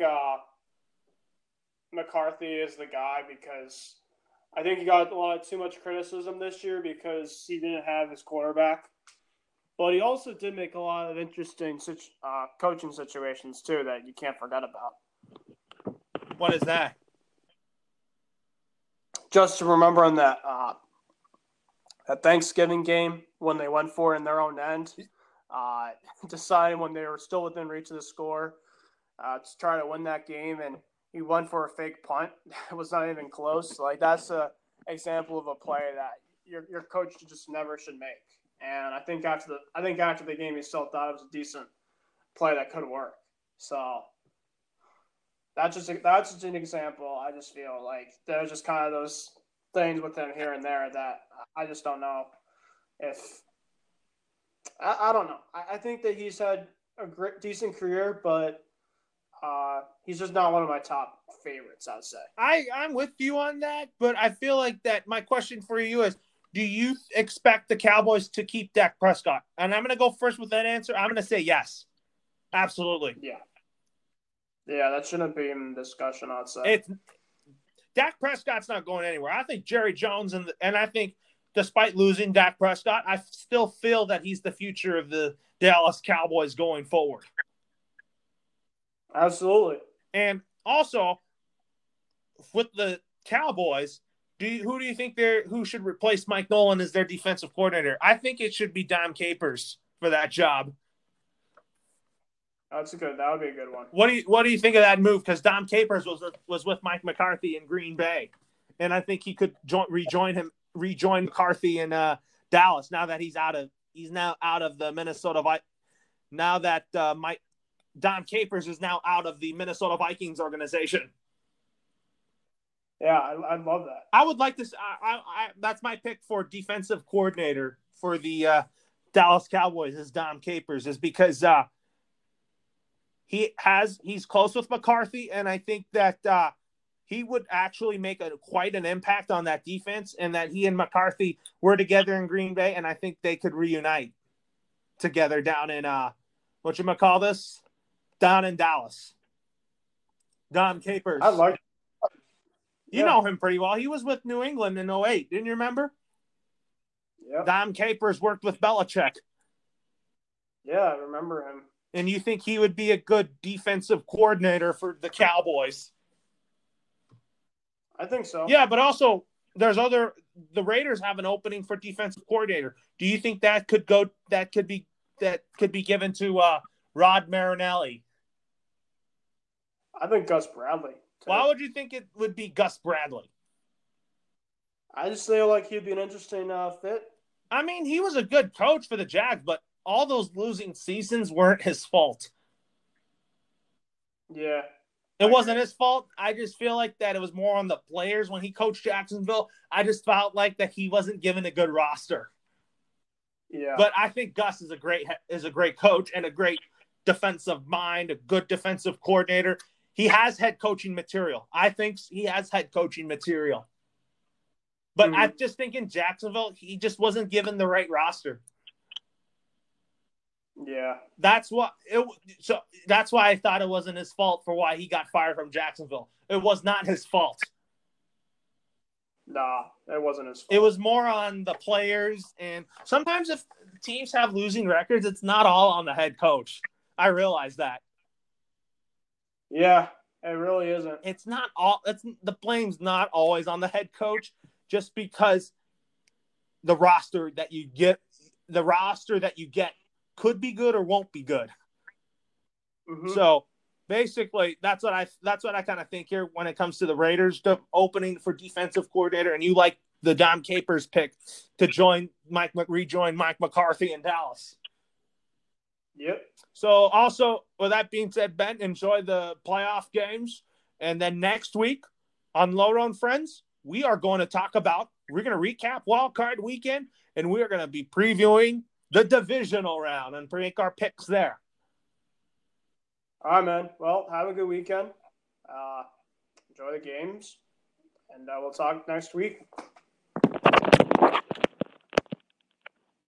McCarthy is the guy because I think he got a lot too much criticism this year because he didn't have his quarterback. But he also did make a lot of interesting coaching situations too that you can't forget about. What is that? Just to remember on that Thanksgiving game when they went for it in their own end, deciding when they were still within reach of the score to try to win that game, and he went for a fake punt. It was not even close. Like, that's an example of a play that your coach just never should make. And I think after the game, he still thought it was a decent play that could work. So that's just an example. I just feel like there's just kind of those things with him here and there that I just don't know if I don't know. I think that he's had a decent career, but he's just not one of my top favorites, I'd say. I'm with you on that, but I feel like that my question for you is, do you expect the Cowboys to keep Dak Prescott? And I'm going to go first with that answer. I'm going to say yes. Absolutely. Yeah. Yeah, that shouldn't be in discussion, I'd say. It's Dak Prescott's not going anywhere. I think Jerry Jones and I think despite losing Dak Prescott, I still feel that he's the future of the Dallas Cowboys going forward. Absolutely. And also with the Cowboys, who do you think who should replace Mike Nolan as their defensive coordinator? I think it should be Dom Capers for that job. That would be a good one. What do you think of that move? Because Dom Capers was with Mike McCarthy in Green Bay, and I think he could rejoin McCarthy in Dallas now that he's now out of the Minnesota. Now that Dom Capers is now out of the Minnesota Vikings organization. Yeah, I love that. I would like to. That's my pick for defensive coordinator for the Dallas Cowboys is Dom Capers, is because he's close with McCarthy, and I think that he would actually make quite an impact on that defense, and that he and McCarthy were together in Green Bay, and I think they could reunite together down in down in Dallas. Dom Capers. I like. You know him pretty well. He was with New England in 2008. Didn't you remember? Yeah. Dom Capers worked with Belichick. Yeah, I remember him. And you think he would be a good defensive coordinator for the Cowboys? I think so. Yeah, but also the Raiders have an opening for defensive coordinator. Do you think that could be given to Rod Marinelli? I think Gus Bradley. Why would you think it would be Gus Bradley? I just feel like he'd be an interesting fit. I mean, he was a good coach for the Jags, but all those losing seasons weren't his fault. Yeah. It wasn't his fault. I just feel like that it was more on the players when he coached Jacksonville. I just felt like that he wasn't given a good roster. Yeah. But I think Gus is a great coach and a great defensive mind, a good defensive coordinator. He has head coaching material. I think he has head coaching material. But I just think in Jacksonville, he just wasn't given the right roster. Yeah. That's why I thought it wasn't his fault for why he got fired from Jacksonville. It was not his fault. Nah, it wasn't his fault. It was more on the players, and sometimes if teams have losing records, it's not all on the head coach. I realize that. Yeah, it really isn't. It's not all. The blame's not always on the head coach, just because the roster that you get could be good or won't be good. Mm-hmm. So basically, that's what I kind of think here when it comes to the Raiders, the opening for defensive coordinator, and you like the Dom Capers pick to rejoin Mike McCarthy in Dallas. Yep. So also, with that being said, Ben, enjoy the playoff games. And then next week on Lowdown Friends, we're going to recap Wild Card Weekend, and we're going to be previewing the divisional round and make our picks there. All right, man. Well, have a good weekend. Enjoy the games, and we'll talk next week.